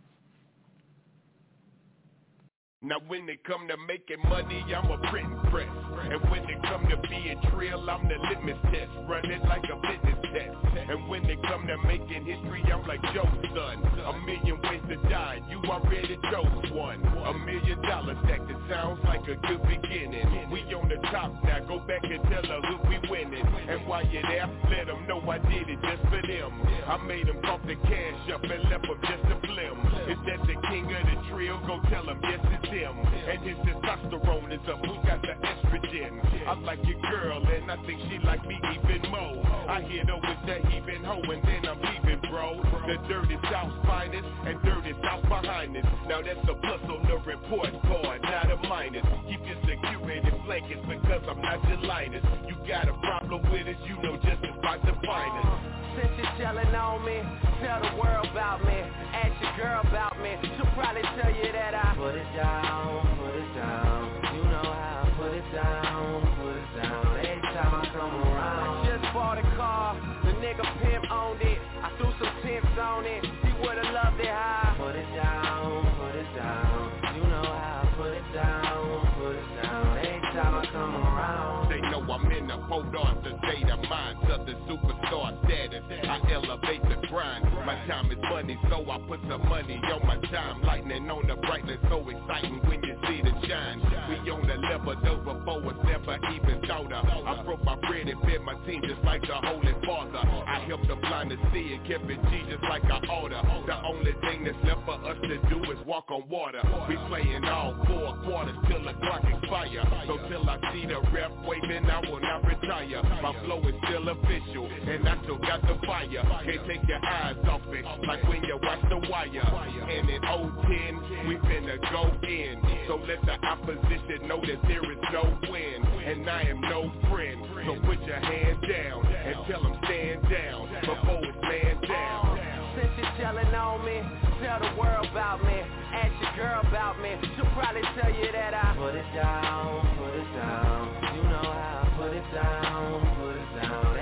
Now when they come to making money, I'm a printing press. And when they come to being trill, I'm the litmus test. Run it like a fitness test. And when they come to making history, I'm like Joe's son. A million ways to die, you already chose one. A million dollar stack, that sounds like a good beginning. We on the top now, go back and tell her who we winning. And while you're there, let them know I did it just for them. I made them pump the cash up and left them just a flim. Is that the king of the trill? Go tell them yes it's him. And his testosterone is up, who got the estrogen? I like your girl and I think she like me even more. I hit her with that even hoe and then I'm leaving, bro. The dirty South finest and dirty South behind us. Now that's a plus on the report card, not a minus. Keep your security blankets because I'm not your linus. You got a problem with it, you know just about to find us. Since you're yelling on me, tell the world about me. Ask your girl about me, she'll probably tell you that I put it down, put it down. You know how I put it down, put it down. Every time I come around, I just bought a car, the nigga pimp owned it. I threw some tips on it, he would've loved it high. Put it down, put it down. You know how I put it down, put it down. Every time I come around, they know I'm in the Podar, the state of mind, Southern superstar status. I elevate the grind. My time is money, so I put some money on my time. Lightning on the brightness, so exciting when you see the shine. We on the level, though before it's never even thought of. I broke my bread and fed my team just like the Holy Father. I helped the blind to see and kept it G just like I order. The only thing that's left for us to do is walk on water. We playing all four quarters till the clock expire. So till I see the ref waving, I will not retire. My flow is still official, and I still got the fire. Can't take your eyes off it, like when you watch The Wire. And in oh ten, we finna go in. So let the opposition know that there is no win, and I am no friend. So put your hand down and tell them stand down before it's man down. Since you're yelling on me, tell the world about me. Ask your girl about me, she'll probably tell you that I put it down, put it down. You know how I put it down, put it down.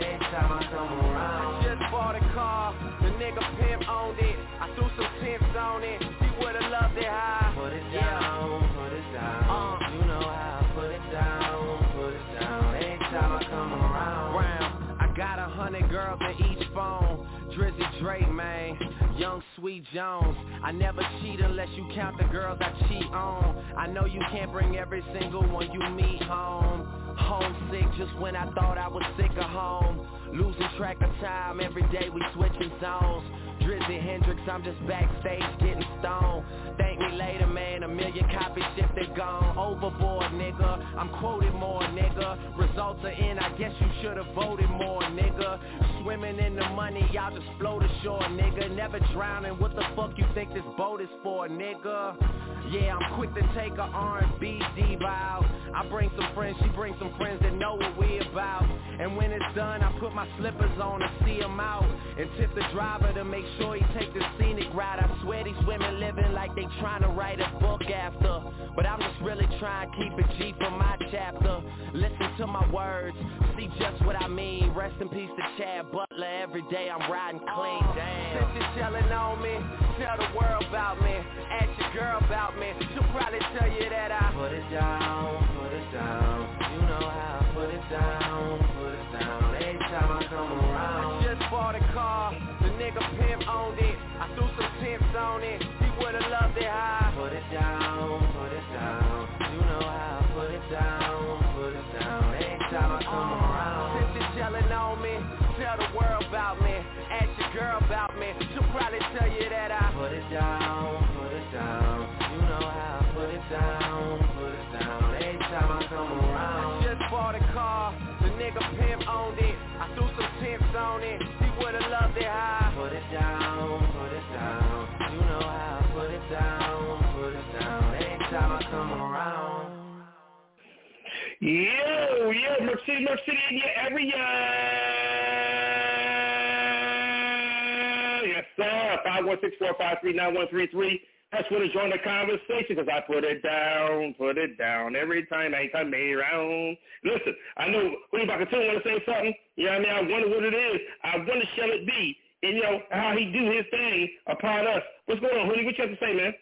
I threw some temps on it. She would've loved it high. Put it down, yeah. Put it down. Uh, you know how. Put it down, put it down. Every time I come around. Round. I got a hundred girls in each phone. Drizzy Drake, man. Young Sweet Jones. I never cheat unless you count the girls I cheat on. I know you can't bring every single one you meet home. Homesick just when I thought I was sick of home. Losing track of time, every day we switching zones. Drizzy Hendrix, I'm just backstage getting stoned. Thank me later, man, a million copies shipped and gone. Overboard, nigga, I'm quoted more, nigga. Results are in, I guess you should've voted more, nigga. Swimming in the money, y'all just float ashore, nigga. Never drowning, what the fuck you think this boat is for, nigga? Yeah, I'm quick to take a R and B diva out. I bring some friends, she brings some friends that know what we about. And when it's done, I put my slippers on to see him out. And tip the driver to make sure he take the scenic route. I swear these women living like they trying to write a book after. But I'm just really trying to keep it G for my chapter. Listen to my words, see just what I mean. Rest in peace to Chad Butler, every day I'm riding clean. Damn. Since you're telling on me, tell the world about me. Ask your girl about me, she'll probably tell you that I put it down, put it down. You know how, put it down, put it down. Every time I come around. I just bought a car, the nigga pimp owned it. I threw some temps on it, he would've loved it high. Put it down, put it down. You know how, put it down, put it down. Every time I come uh, around. Since you're yelling on me, tell the world about me. Ask your girl about me, she'll probably tell you that I put it down, put it down. You know how, put it down, put it down. Every time I come around. I just bought a car, the nigga pimp owned it. I threw some temps on it, he would've loved it high. Put it down, put it down. You know how, put it down, put it down. Every time I come around. Yo, yo, Merc City, Merc City in your area. Yes, sir. five one six, four five three, nine one three three. That's when to join the conversation because I put it down, put it down every time I come around. Listen, I know Willie Bakatoon want to say something. You know what I mean? I wonder what it is. I wonder shall it be, and you know, how he do his thing upon us. What's going on, Willie? What you have to say, man?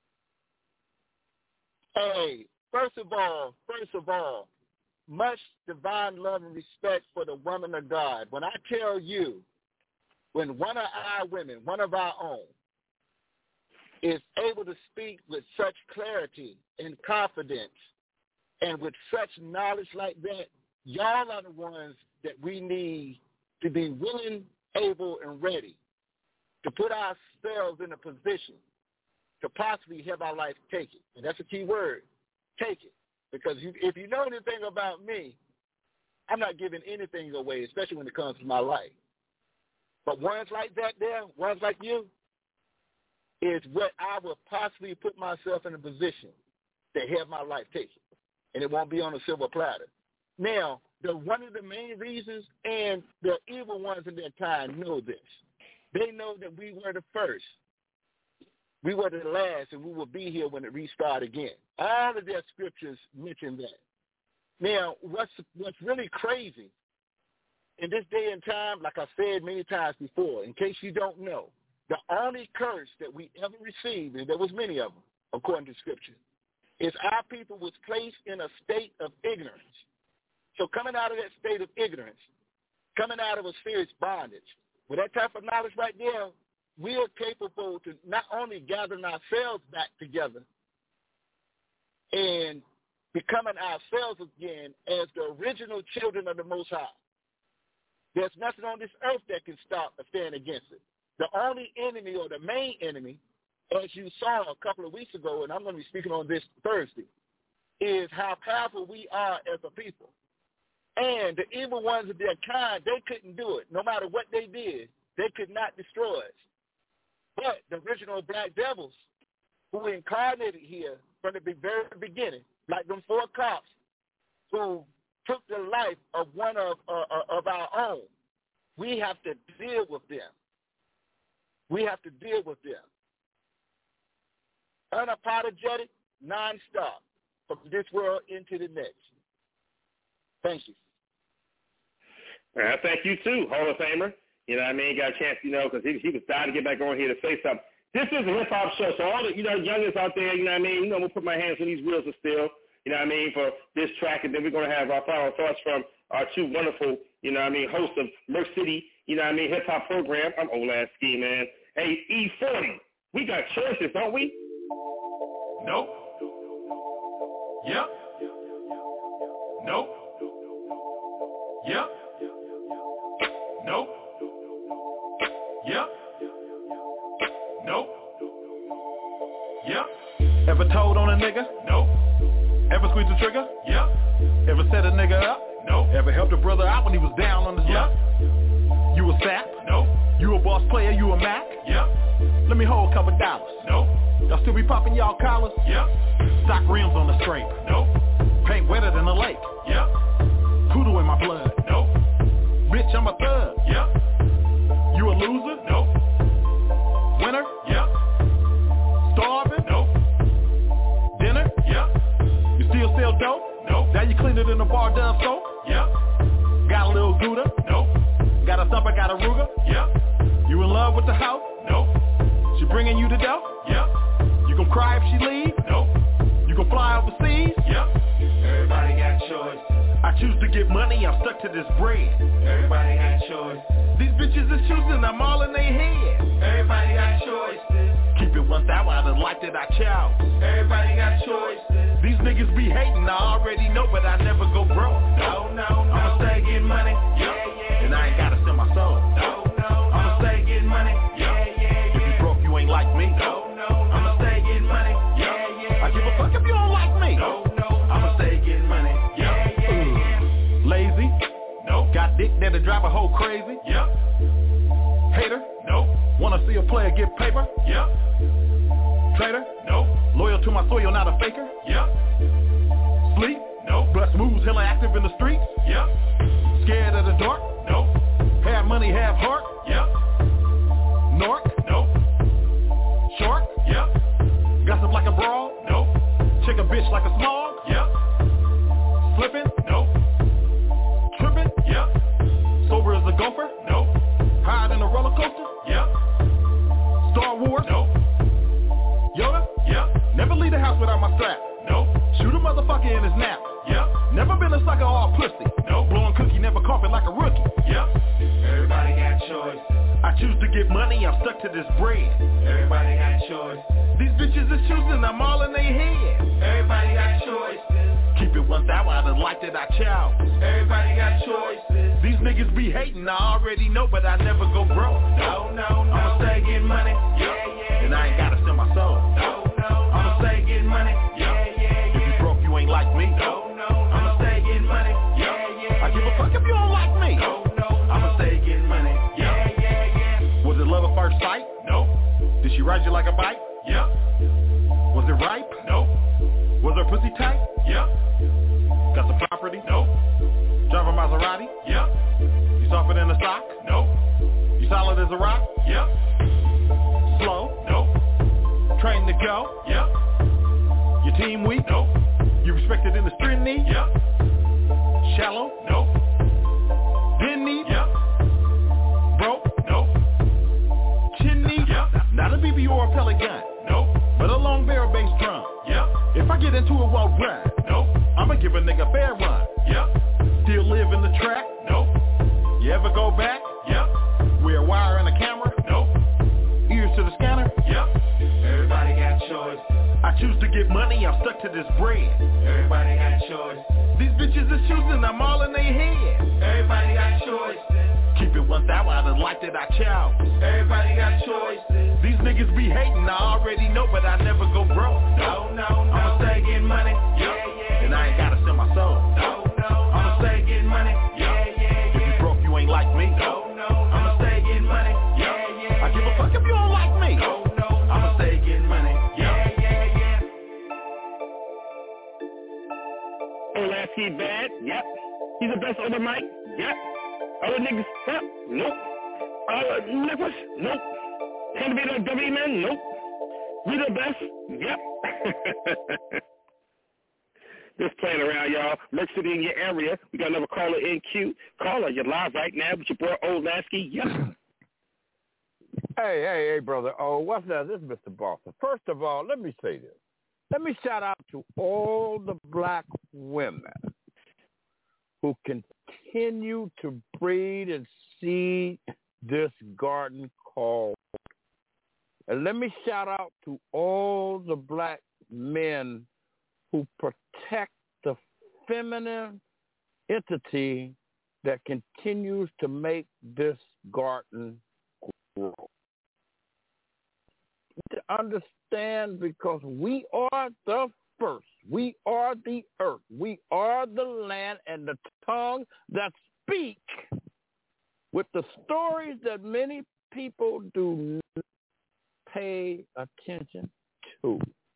Hey, first of all, first of all, much divine love and respect for the woman of God. When I tell you, when one of our women, one of our own, is able to speak with such clarity and confidence and with such knowledge like that, y'all are the ones that we need to be willing, able, and ready to put ourselves in a position to possibly have our life take it. And that's a key word, take it. Because you, if you know anything about me, I'm not giving anything away, especially when it comes to my life. But ones like that there, ones like you, is what I will possibly put myself in a position to have my life taken. And it won't be on a silver platter. Now, the one of the main reasons, and the evil ones in their time know this. They know that we were the first. We were the last, and we will be here when it restarts again. All of their scriptures mention that. Now, what's what's really crazy, in this day and time, like I said many times before, in case you don't know, the only curse that we ever received, and there was many of them, according to Scripture, is our people was placed in a state of ignorance. So coming out of that state of ignorance, coming out of a serious bondage, with that type of knowledge right there, we are capable to not only gathering ourselves back together and becoming ourselves again as the original children of the Most High. There's nothing on this earth that can stop or stand against it. The only enemy, or the main enemy, as you saw a couple of weeks ago, and I'm going to be speaking on this Thursday, is how powerful we are as a people. And the evil ones of their kind, they couldn't do it. No matter what they did, they could not destroy us. But the original black devils who incarnated here from the very beginning, like them four cops who took the life of one of, uh, of our own, we have to deal with them. We have to deal with them. Unapologetic, nonstop, from this world into the next. Thank you. I thank you too, Hall of Famer. You know what I mean? Got a chance, you know, because he, he was dying to get back on here to say something. This is a hip-hop show, so all the, you know, youngins out there, you know what I mean? You know, I'm going to put my hands on these wheels of steel, you know what I mean, for this track, and then we're going to have our final thoughts from our two wonderful, you know what I mean, hosts of Merc City, you know what I mean, hip-hop program. I'm Old Ass Ski, man. Hey, E forty, we got choices, don't we? Nope. Yep. Nope. Yep. Nope. Yep. Nope. Yep. Ever told on a nigga? Nope. Ever squeezed the trigger? Yep. Ever set a nigga up? Nope. Ever helped a brother out when he was down on his yep. luck? You a sap? Nope. You a boss player? You a Mac? Yep. Let me hold a couple dollars. Nope. Y'all still be popping y'all collars? Yep. Stock rims on the scrape? Nope. Paint wetter than a lake? Yep. Poodle in my blood? Nope. Bitch, I'm a thug? Yep. You a loser? Nope. Winner? Yep. Starving? Nope. Dinner? Yep. You still sell dope? Nope. Now you clean it in the bar, done soap? Yep. Got a little Gouda? Nope. Got a thumper, got a Ruger? Yep. You in love with the house? Nope. She bringing you the dough? Yep. You gon' cry if she leave? Nope. You gon' fly overseas? Yep. Everybody got choices. I choose to get money, I'm stuck to this bread. Everybody got choices. These bitches is choosing, I'm all in their head. Everybody got choices. Keep it one thousand out of the life that I chow. Everybody got choices. These niggas be hating, I already know, but I never go broke. No, no, no. I'ma stay getting money. Yeah, yeah. And I ain't gotta sell my soul. No, no, no. I'ma stay getting money. Yeah, yeah, yeah. If you broke, you ain't like me. No, no, no. I'ma stay getting money. Yeah, yeah. I give a fuck if you don't like me. No, no, no. I'ma stay getting money. Yeah, yeah, yeah. Lazy? No. Got dick that'll drive a hoe crazy? Yep. Hater? No. Wanna see a player get paper? Yep. Traitor? No. Loyal to my soil, not a faker? Yep. Sleep? No. But moves hella active in the streets? Yep. Scared of the dark? No. Have money, have heart? Yep. Nork? No. Shark? Yep. Gossip like a brawl? No. Check a bitch like a smog? Yep. Slipping? No. Tripping? Yep. Sober as a gopher? No. Hide in a roller coaster? Yep. Star Wars? No. Yoda? Yep. Never leave the house without my strap? No. Shoot a motherfucker in his nap? Yep. Never been a sucker or a pussy? No. Blowing cookie, never coughing like a rookie? Yep. Everybody got choices. I choose to get money, I'm stuck to this bread. Everybody got choices. These bitches is choosing, I'm all in their head. Everybody got choices. Keep it one thousand out of the life that I chow. Everybody got choices. These niggas be hating, I already know, but I never go broke. No, no, no. I'ma stay getting money. Yeah, yeah. And I ain't gotta sell my soul. No, no, no. I'ma stay getting money. Yeah, yeah, yeah. If you broke, you ain't like me. No, no, no. I'ma stay getting money. Yeah, yeah. I give a fuck if you don't like me. No, no, no. I'ma stay getting money. Yeah, yeah, yeah. Was it love at first sight? No. Did she ride you like a bike? Yep. Was it ripe? No. Was her pussy tight? Yep. Got the property? No. Drive a Maserati? Yep. You softer than a sock? No. You solid as a rock? Yep. Slow? No. Trained to go? Yep. Your team weak? No. You respected in the street need? Yep. Shallow? No. Didn't need? Yep. Broke? No. Chin need? Yep. Not a B B or a pellet gun? No. But a long barrel bass drum? Yep. If I get into it, won't run? No. I'ma give a nigga a fair run. Yep. Still live in the track? No. You ever go back? Yep. Wear a wire and a camera? No. Ears to the scanner? Yep. Everybody got choices. I choose to get money, I'm stuck to this bread. Everybody got choices. These bitches is choosing, I'm all in their head. Everybody got choices. Keep it one thousand out of the life that I chow. Everybody got choices. These niggas be hating, I already know, but I never go broke. No, no, no. I'ma stay getting money. Yeah, yeah. And I ain't gotta sell my soul. No, no, no. I'ma stay getting money. Yeah, yeah, yeah. If you broke, you ain't like me. No, no, no. I'ma stay getting money. Yeah, yeah. I give a fuck if you don't like me. No, no, no. I'ma stay getting money. Yeah, yeah, yeah. Olasky bad, yep. He's the best on the mic, yep. Other niggas, yep, nope. Other niggas, nope. Can be the W man, nope. We the best, yep. Just playing around, y'all. Merc City in your area. We got another caller in queue. Caller, you're live right now with your boy Old Lasky. Yes. Hey, hey, hey, brother. Oh, what's that? This is Mister Boston. First of all, let me say this. Let me shout out to all the black women who continue to breed and seed this garden called. And let me shout out to all the black men who protect the feminine entity that continues to make this garden grow. To understand, because we are the first. We are the earth. We are the land and the tongue that speak with the stories that many people do not pay attention to.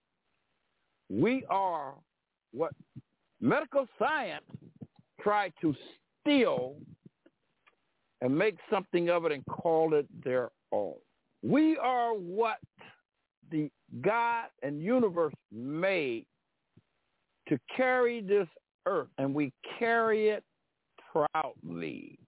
We are what medical science tried to steal and make something of it and call it their own. We are what the God and universe made to carry this earth, and we carry it proudly.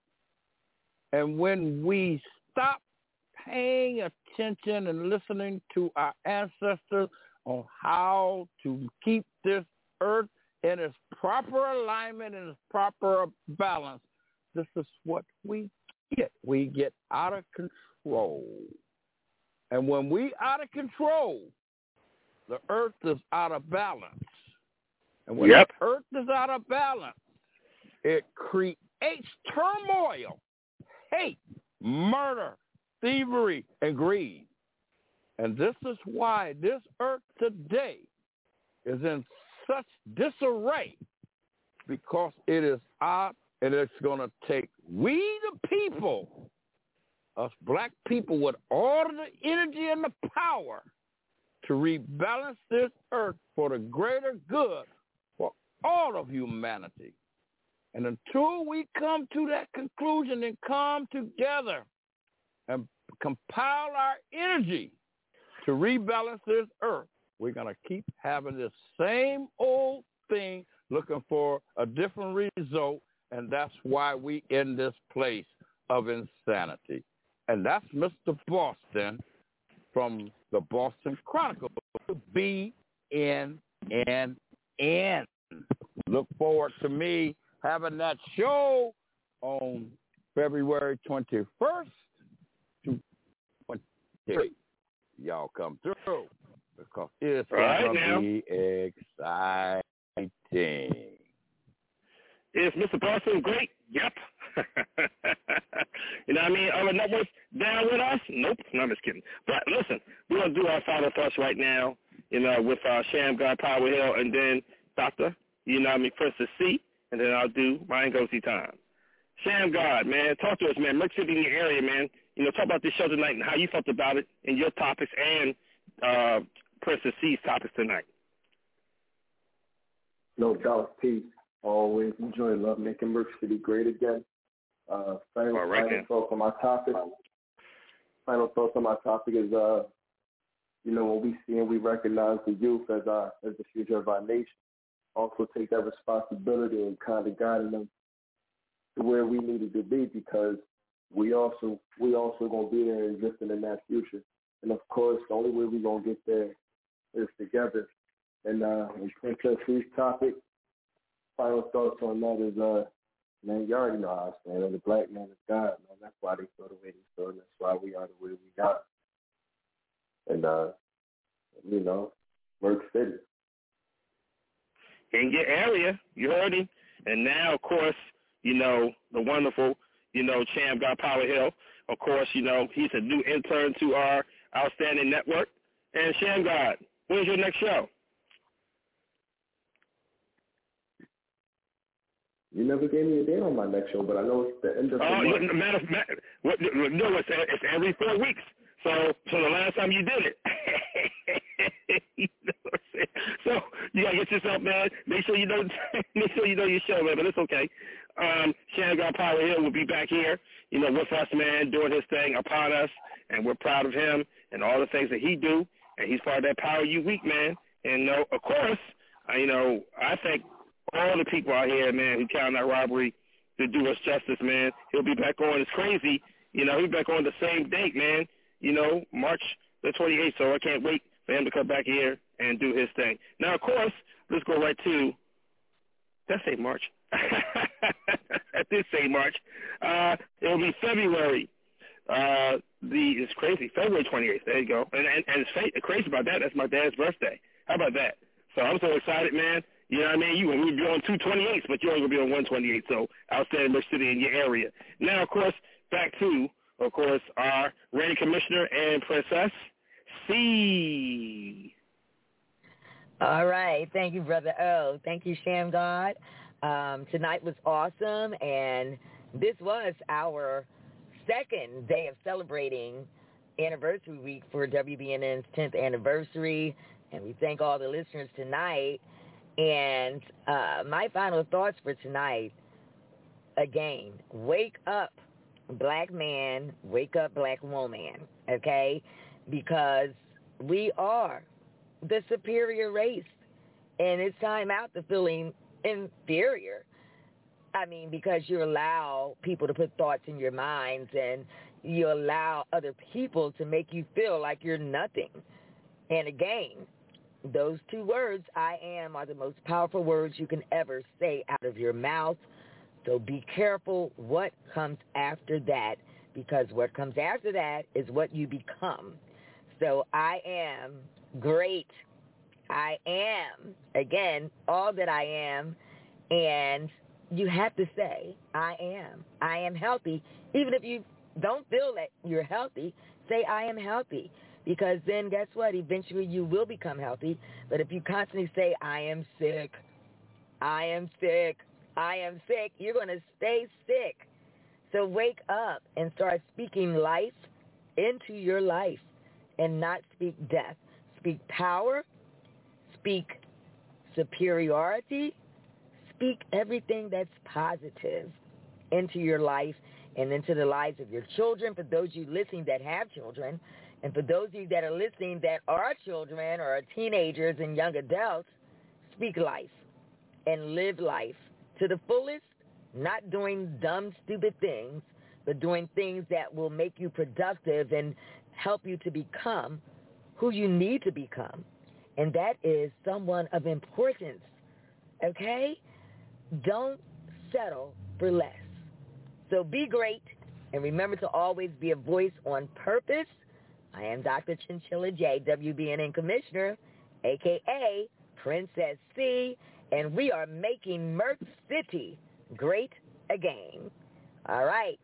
And when we stop paying attention and listening to our ancestors on how to keep this earth in its proper alignment and its proper balance, this is what we get. We get out of control. And when we out of control, the earth is out of balance. And when yep. the earth is out of balance, it creates turmoil, hate, murder, thievery, and greed. And this is why this earth today is in such disarray, because it is out, and it's going to take we the people, us black people with all the energy and the power to rebalance this earth for the greater good for all of humanity. And until we come to that conclusion and come together and compile our energy to rebalance this earth, we're going to keep having the same old thing looking for a different result, and that's why we in this place of insanity. And that's Mister Boston from the Boston Chronicle, B N N N. Look forward to me having that show on February twenty-first to twenty-eighth. Y'all come through, because it's right going now. to be exciting. Is Mister Boston great? Yep. You know what I mean? Other networks down with us? Nope. No, I'm just kidding. But listen, we're going to do our final thoughts right now, you know, with uh, Sham God Power Hill, and then Doctor, you know what I mean, Princess C, and then I'll do my Ngozi time. Sham God, man, talk to us, man. Merc City in your area, man. You know, talk about this show tonight and how you felt about it and your topics and uh, Princess C's topics tonight. No doubt, peace. Always enjoy love making Merc City great again. Uh, final, All right, final thoughts on my topic. Final thoughts on my topic is, uh, you know, when we see and we recognize the youth as our as the future of our nation, also take that responsibility and kind of guiding them to where we needed to be, because we also we also gonna be there existing in that future. And of course, the only way we gonna get there is together. And uh, in Princess C's topic, final thoughts on that is, uh, man, you already know how I stand. The black man is God, man. That's why they feel the way they feel, and that's why we are the way we are. And, uh, you know, Merc City. In your area, you heard him. And now, of course, you know, the wonderful, you know, Sham God Power Hill. Of course, you know, he's a new intern to our outstanding network. And Sham God, when's your next show? You never gave me a date on my next show, but I know it's the end of the uh, month. No, matter, matter, what, no, it's, it's every four weeks. So, so the last time you did it, you know what I'm saying? So you gotta get yourself, man. Make sure you know, make sure you know your show, man. But it's okay. Um, Sham God Power Hill will be back here, you know, with us, man, doing his thing upon us, and we're proud of him and all the things that he do. And he's part of that Power U Week, man. And uh, of course, uh, you know, I thank all the people out here, man, who count that robbery to do us justice, man. He'll be back on. It's crazy. You know, he'll be back on the same date, man. You know, March the twenty-eighth, so I can't wait for him to come back here and do his thing. Now, of course, let's go right to, did I say March? I did say March. Uh, it'll be February. Uh, the It's crazy. February twenty-eighth. There you go. And, and, and it's crazy about that. That's my dad's birthday. How about that? So I'm so excited, man. You know what I mean? You will be on two twenty-eights, but you're only going to be on one twenty-eight, so outstanding Mercy City in your area. Now, of course, back to, of course, our reigning commissioner and Princess C. All right. Thank you, Brother O. Thank you, Sham God. Um, tonight was awesome, and this was our second day of celebrating anniversary week for W B N N's tenth anniversary, and we thank all the listeners tonight. And uh, my final thoughts for tonight, again, wake up, black man, wake up, black woman, okay? Because we are the superior race, and it's time out to feeling inferior. I mean, because you allow people to put thoughts in your minds, and you allow other people to make you feel like you're nothing. And again, those two words, I am, are the most powerful words you can ever say out of your mouth. So be careful what comes after that, because what comes after that is what you become. So I am great. I am, again, all that I am, and you have to say, I am. I am healthy. Even if you don't feel that you're healthy, say, I am healthy. Because then guess what? Eventually you will become healthy. But if you constantly say, I am sick, I am sick, I am sick, you're going to stay sick. So wake up and start speaking life into your life and not speak death. Speak power, speak superiority, speak everything that's positive into your life and into the lives of your children. For those of you listening that have children, and for those of you that are listening that are children or are teenagers and young adults, speak life and live life to the fullest, not doing dumb, stupid things, but doing things that will make you productive and help you to become who you need to become. And that is someone of importance, okay? Don't settle for less. So be great, and remember to always be a voice on purpose. I am Doctor Chinchilla J, W B N N Commissioner, a k a. Princess C, and we are making Merc City great again. All right.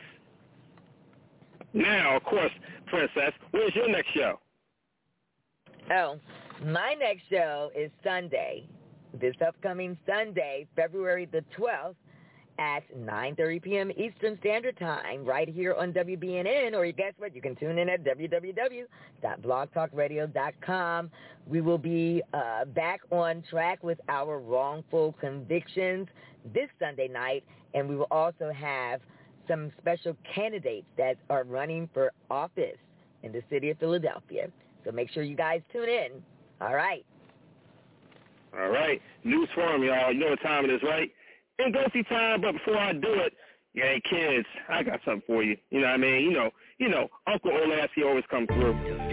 Now, of course, Princess, where's your next show? Oh, my next show is Sunday, this upcoming Sunday, February the twelfth, at nine thirty p.m. Eastern Standard Time, right here on W B N N, or you guess what? You can tune in at w w w dot blog talk radio dot com. We will be uh, back on track with our wrongful convictions this Sunday night, and we will also have some special candidates that are running for office in the city of Philadelphia. So make sure you guys tune in. All right. All right. News forum, y'all. You know what time it is, right? It's ghosty time, but before I do it, yeah, kids, I got something for you. You know what I mean? You know, you know, Uncle Olasky always comes through.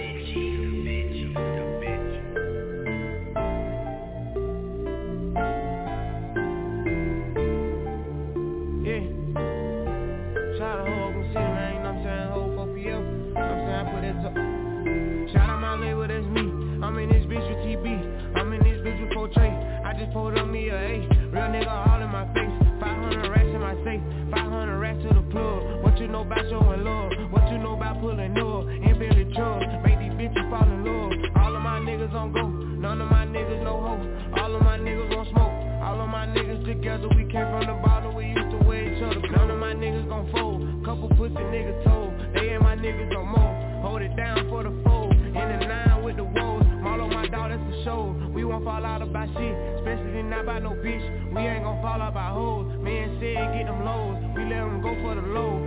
Yeah. Shout out to Oakland City, man. You know what I'm saying? Whole four P M. You know what I'm saying? I put it up. Shout out my label, that's me. I'm in this bitch with T B. I'm in this bitch with four Trey. I just pulled on me a A. Real nigga all in my face. five hundred racks in my safe. five hundred racks to the plug. What you know about showing love? What you know about pulling up? In Billy truck. Make these bitches fall in love. All of my niggas on go. None of my niggas no hoe. All of my niggas on smoke. All of my niggas together. We came from the bottom. We used to wear each other. None of my niggas gon' fold. Couple pussy niggas told. They ain't my niggas no more. Hold it down for the fold. In the nine with the woes. All my dog, that's for sure. We won't fall out about shit, especially not by no bitch. We ain't gon' fall out by hoes. Man said get them lows, we let them go for the low. I got my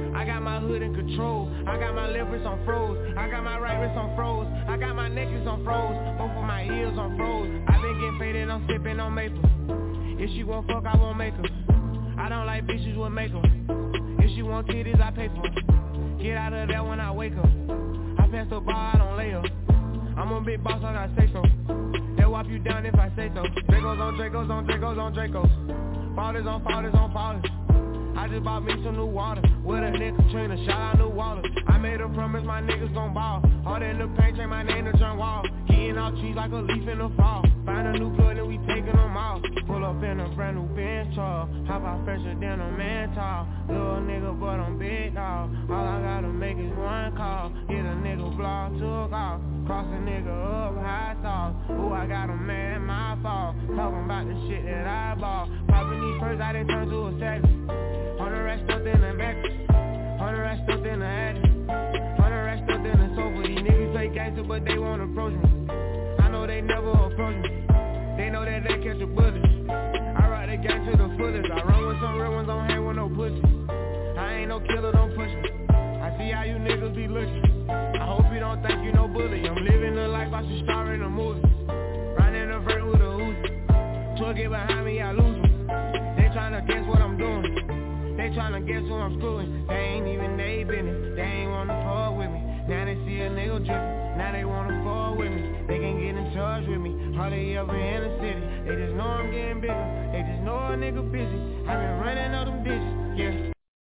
my hood in control. I got my left wrist on froze. I got my right wrist on froze. I got my necklace on froze. Both of my ears on froze. I been getting faded, I'm sipping on maple. If she won't fuck, I won't make her. I don't like bitches with makeup. If she want titties, I pay for her. Get out of there when I wake up. I pass the bar, I don't lay up. I'm a big boss, I gotta say so. They'll wipe you down if I say so. Dracos on Dracos on Dracos on Dracos. Fathers on fathers on fathers. I just bought me some new water. With a nigga Katrina, shout out New Water. I made a promise my niggas gon' ball. Hard in the paint, change my name to John Wall. Getting out trees like a leaf in the fall. Find a new plug and we taking them out. Pull up in a brand new Benz truck. Hop out fresher than a man tall. Little nigga but I'm big dog. All I gotta make is one call. Hit a nigga block, took off. Cross a nigga up, high sauce. Ooh, I got a man, my fault. Talking about the shit that I bought. Popping these first, I done turned to a savage. Hundred racks stuffed in the back. Hundred racks stuffed in the attic. Hundred racks stuffed in the sofa. These niggas play gangster, but they won't approach me. I know they never approach me. They know that they catch a bullet. I ride the gang to the fullest. I run with some real ones, don't hang with no pussy. I ain't no killer, don't push me. I see how you niggas be looking. I hope you don't think you no bully. I'm living the life I should star in a movie. Riding a vert with a Uzi. Truck get behind me, I lose me. They tryna guess what I'm doing. They tryna guess who I'm screwing. They ain't even they business. They ain't wanna fuck with me. Now they see a nigga drippin'. Now they wanna fuck with me. They can get in touch with me. Hardly ever in the city. They just know I'm getting bigger. They just know a nigga busy. I been running up them digits. Yeah.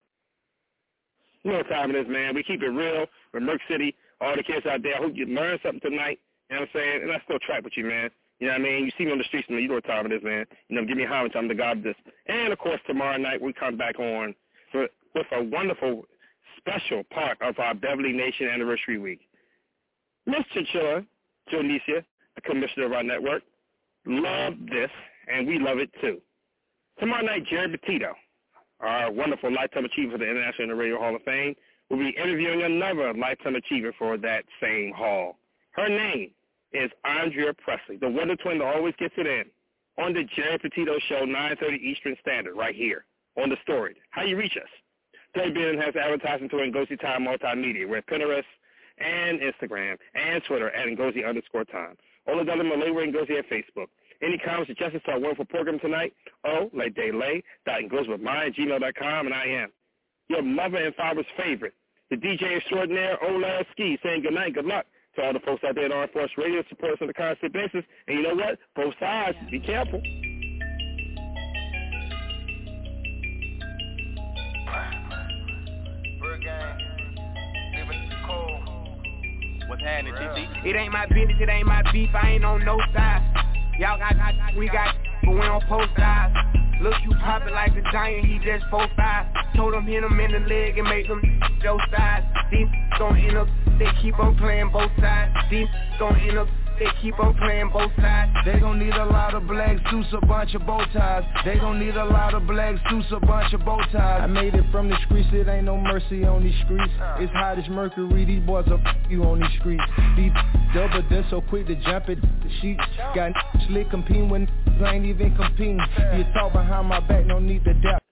You know what time it is, man. We keep it real with Merc City. All the kids out there, I hope you learned something tonight. You know what I'm saying? And I still track with you, man. You know what I mean? You see me on the streets, man. You know what time it is, man. You know, give me a holler. I'm the God of this. And, of course, tomorrow night we come back on for, with a wonderful special part of our Beverly Nation Anniversary Week. Miss Chinchilla, Jonicia, the commissioner of our network, love this, and we love it, too. Tomorrow night, Jerry Petito, our wonderful Lifetime Achiever for the International Radio Hall of Fame, will be interviewing another Lifetime Achiever for that same hall. Her name is Andrea Presley, the Wonder Twin that always gets it in, on the Jerry Petito Show, nine thirty Eastern Standard, right here on The Story. How you reach us? W B N N has advertising to Ngozi Time Multimedia. We're at Pinterest and Instagram and Twitter at Ngozi underscore time. Oladele Malay, we're Ngozi at Facebook. Any comments, suggestions to our wonderful program tonight? Oh, like Daylay, dot Ngozi with mine, gmail dot com, and I am your mother and father's favorite, the D J extraordinaire, Ola Ski, saying good night, good luck to all the folks out there at Armed Force Radio, support us on a constant basis. And you know what? Both sides, be careful. What's happening, T T? It ain't my business, it ain't my beef, I ain't on no side. Y'all got, got we got, but we don't post sides. Look, you poppin' like a giant, he just four five. Told him hit him in the leg and make him Joe sides. These gon' end up, they keep on playing both sides. These gon' end up, they keep on playing both sides. They gon' need a lot of black suits, a bunch of bow ties. They gon' need a lot of black suits, a bunch of bow ties. I made it from the streets, it ain't no mercy on these streets. It's hot as mercury, these boys will f*** you on these streets. These double done so quick to jump at the sheets. Got slick competing when ain't even competing. You talk behind my back, no need to doubt.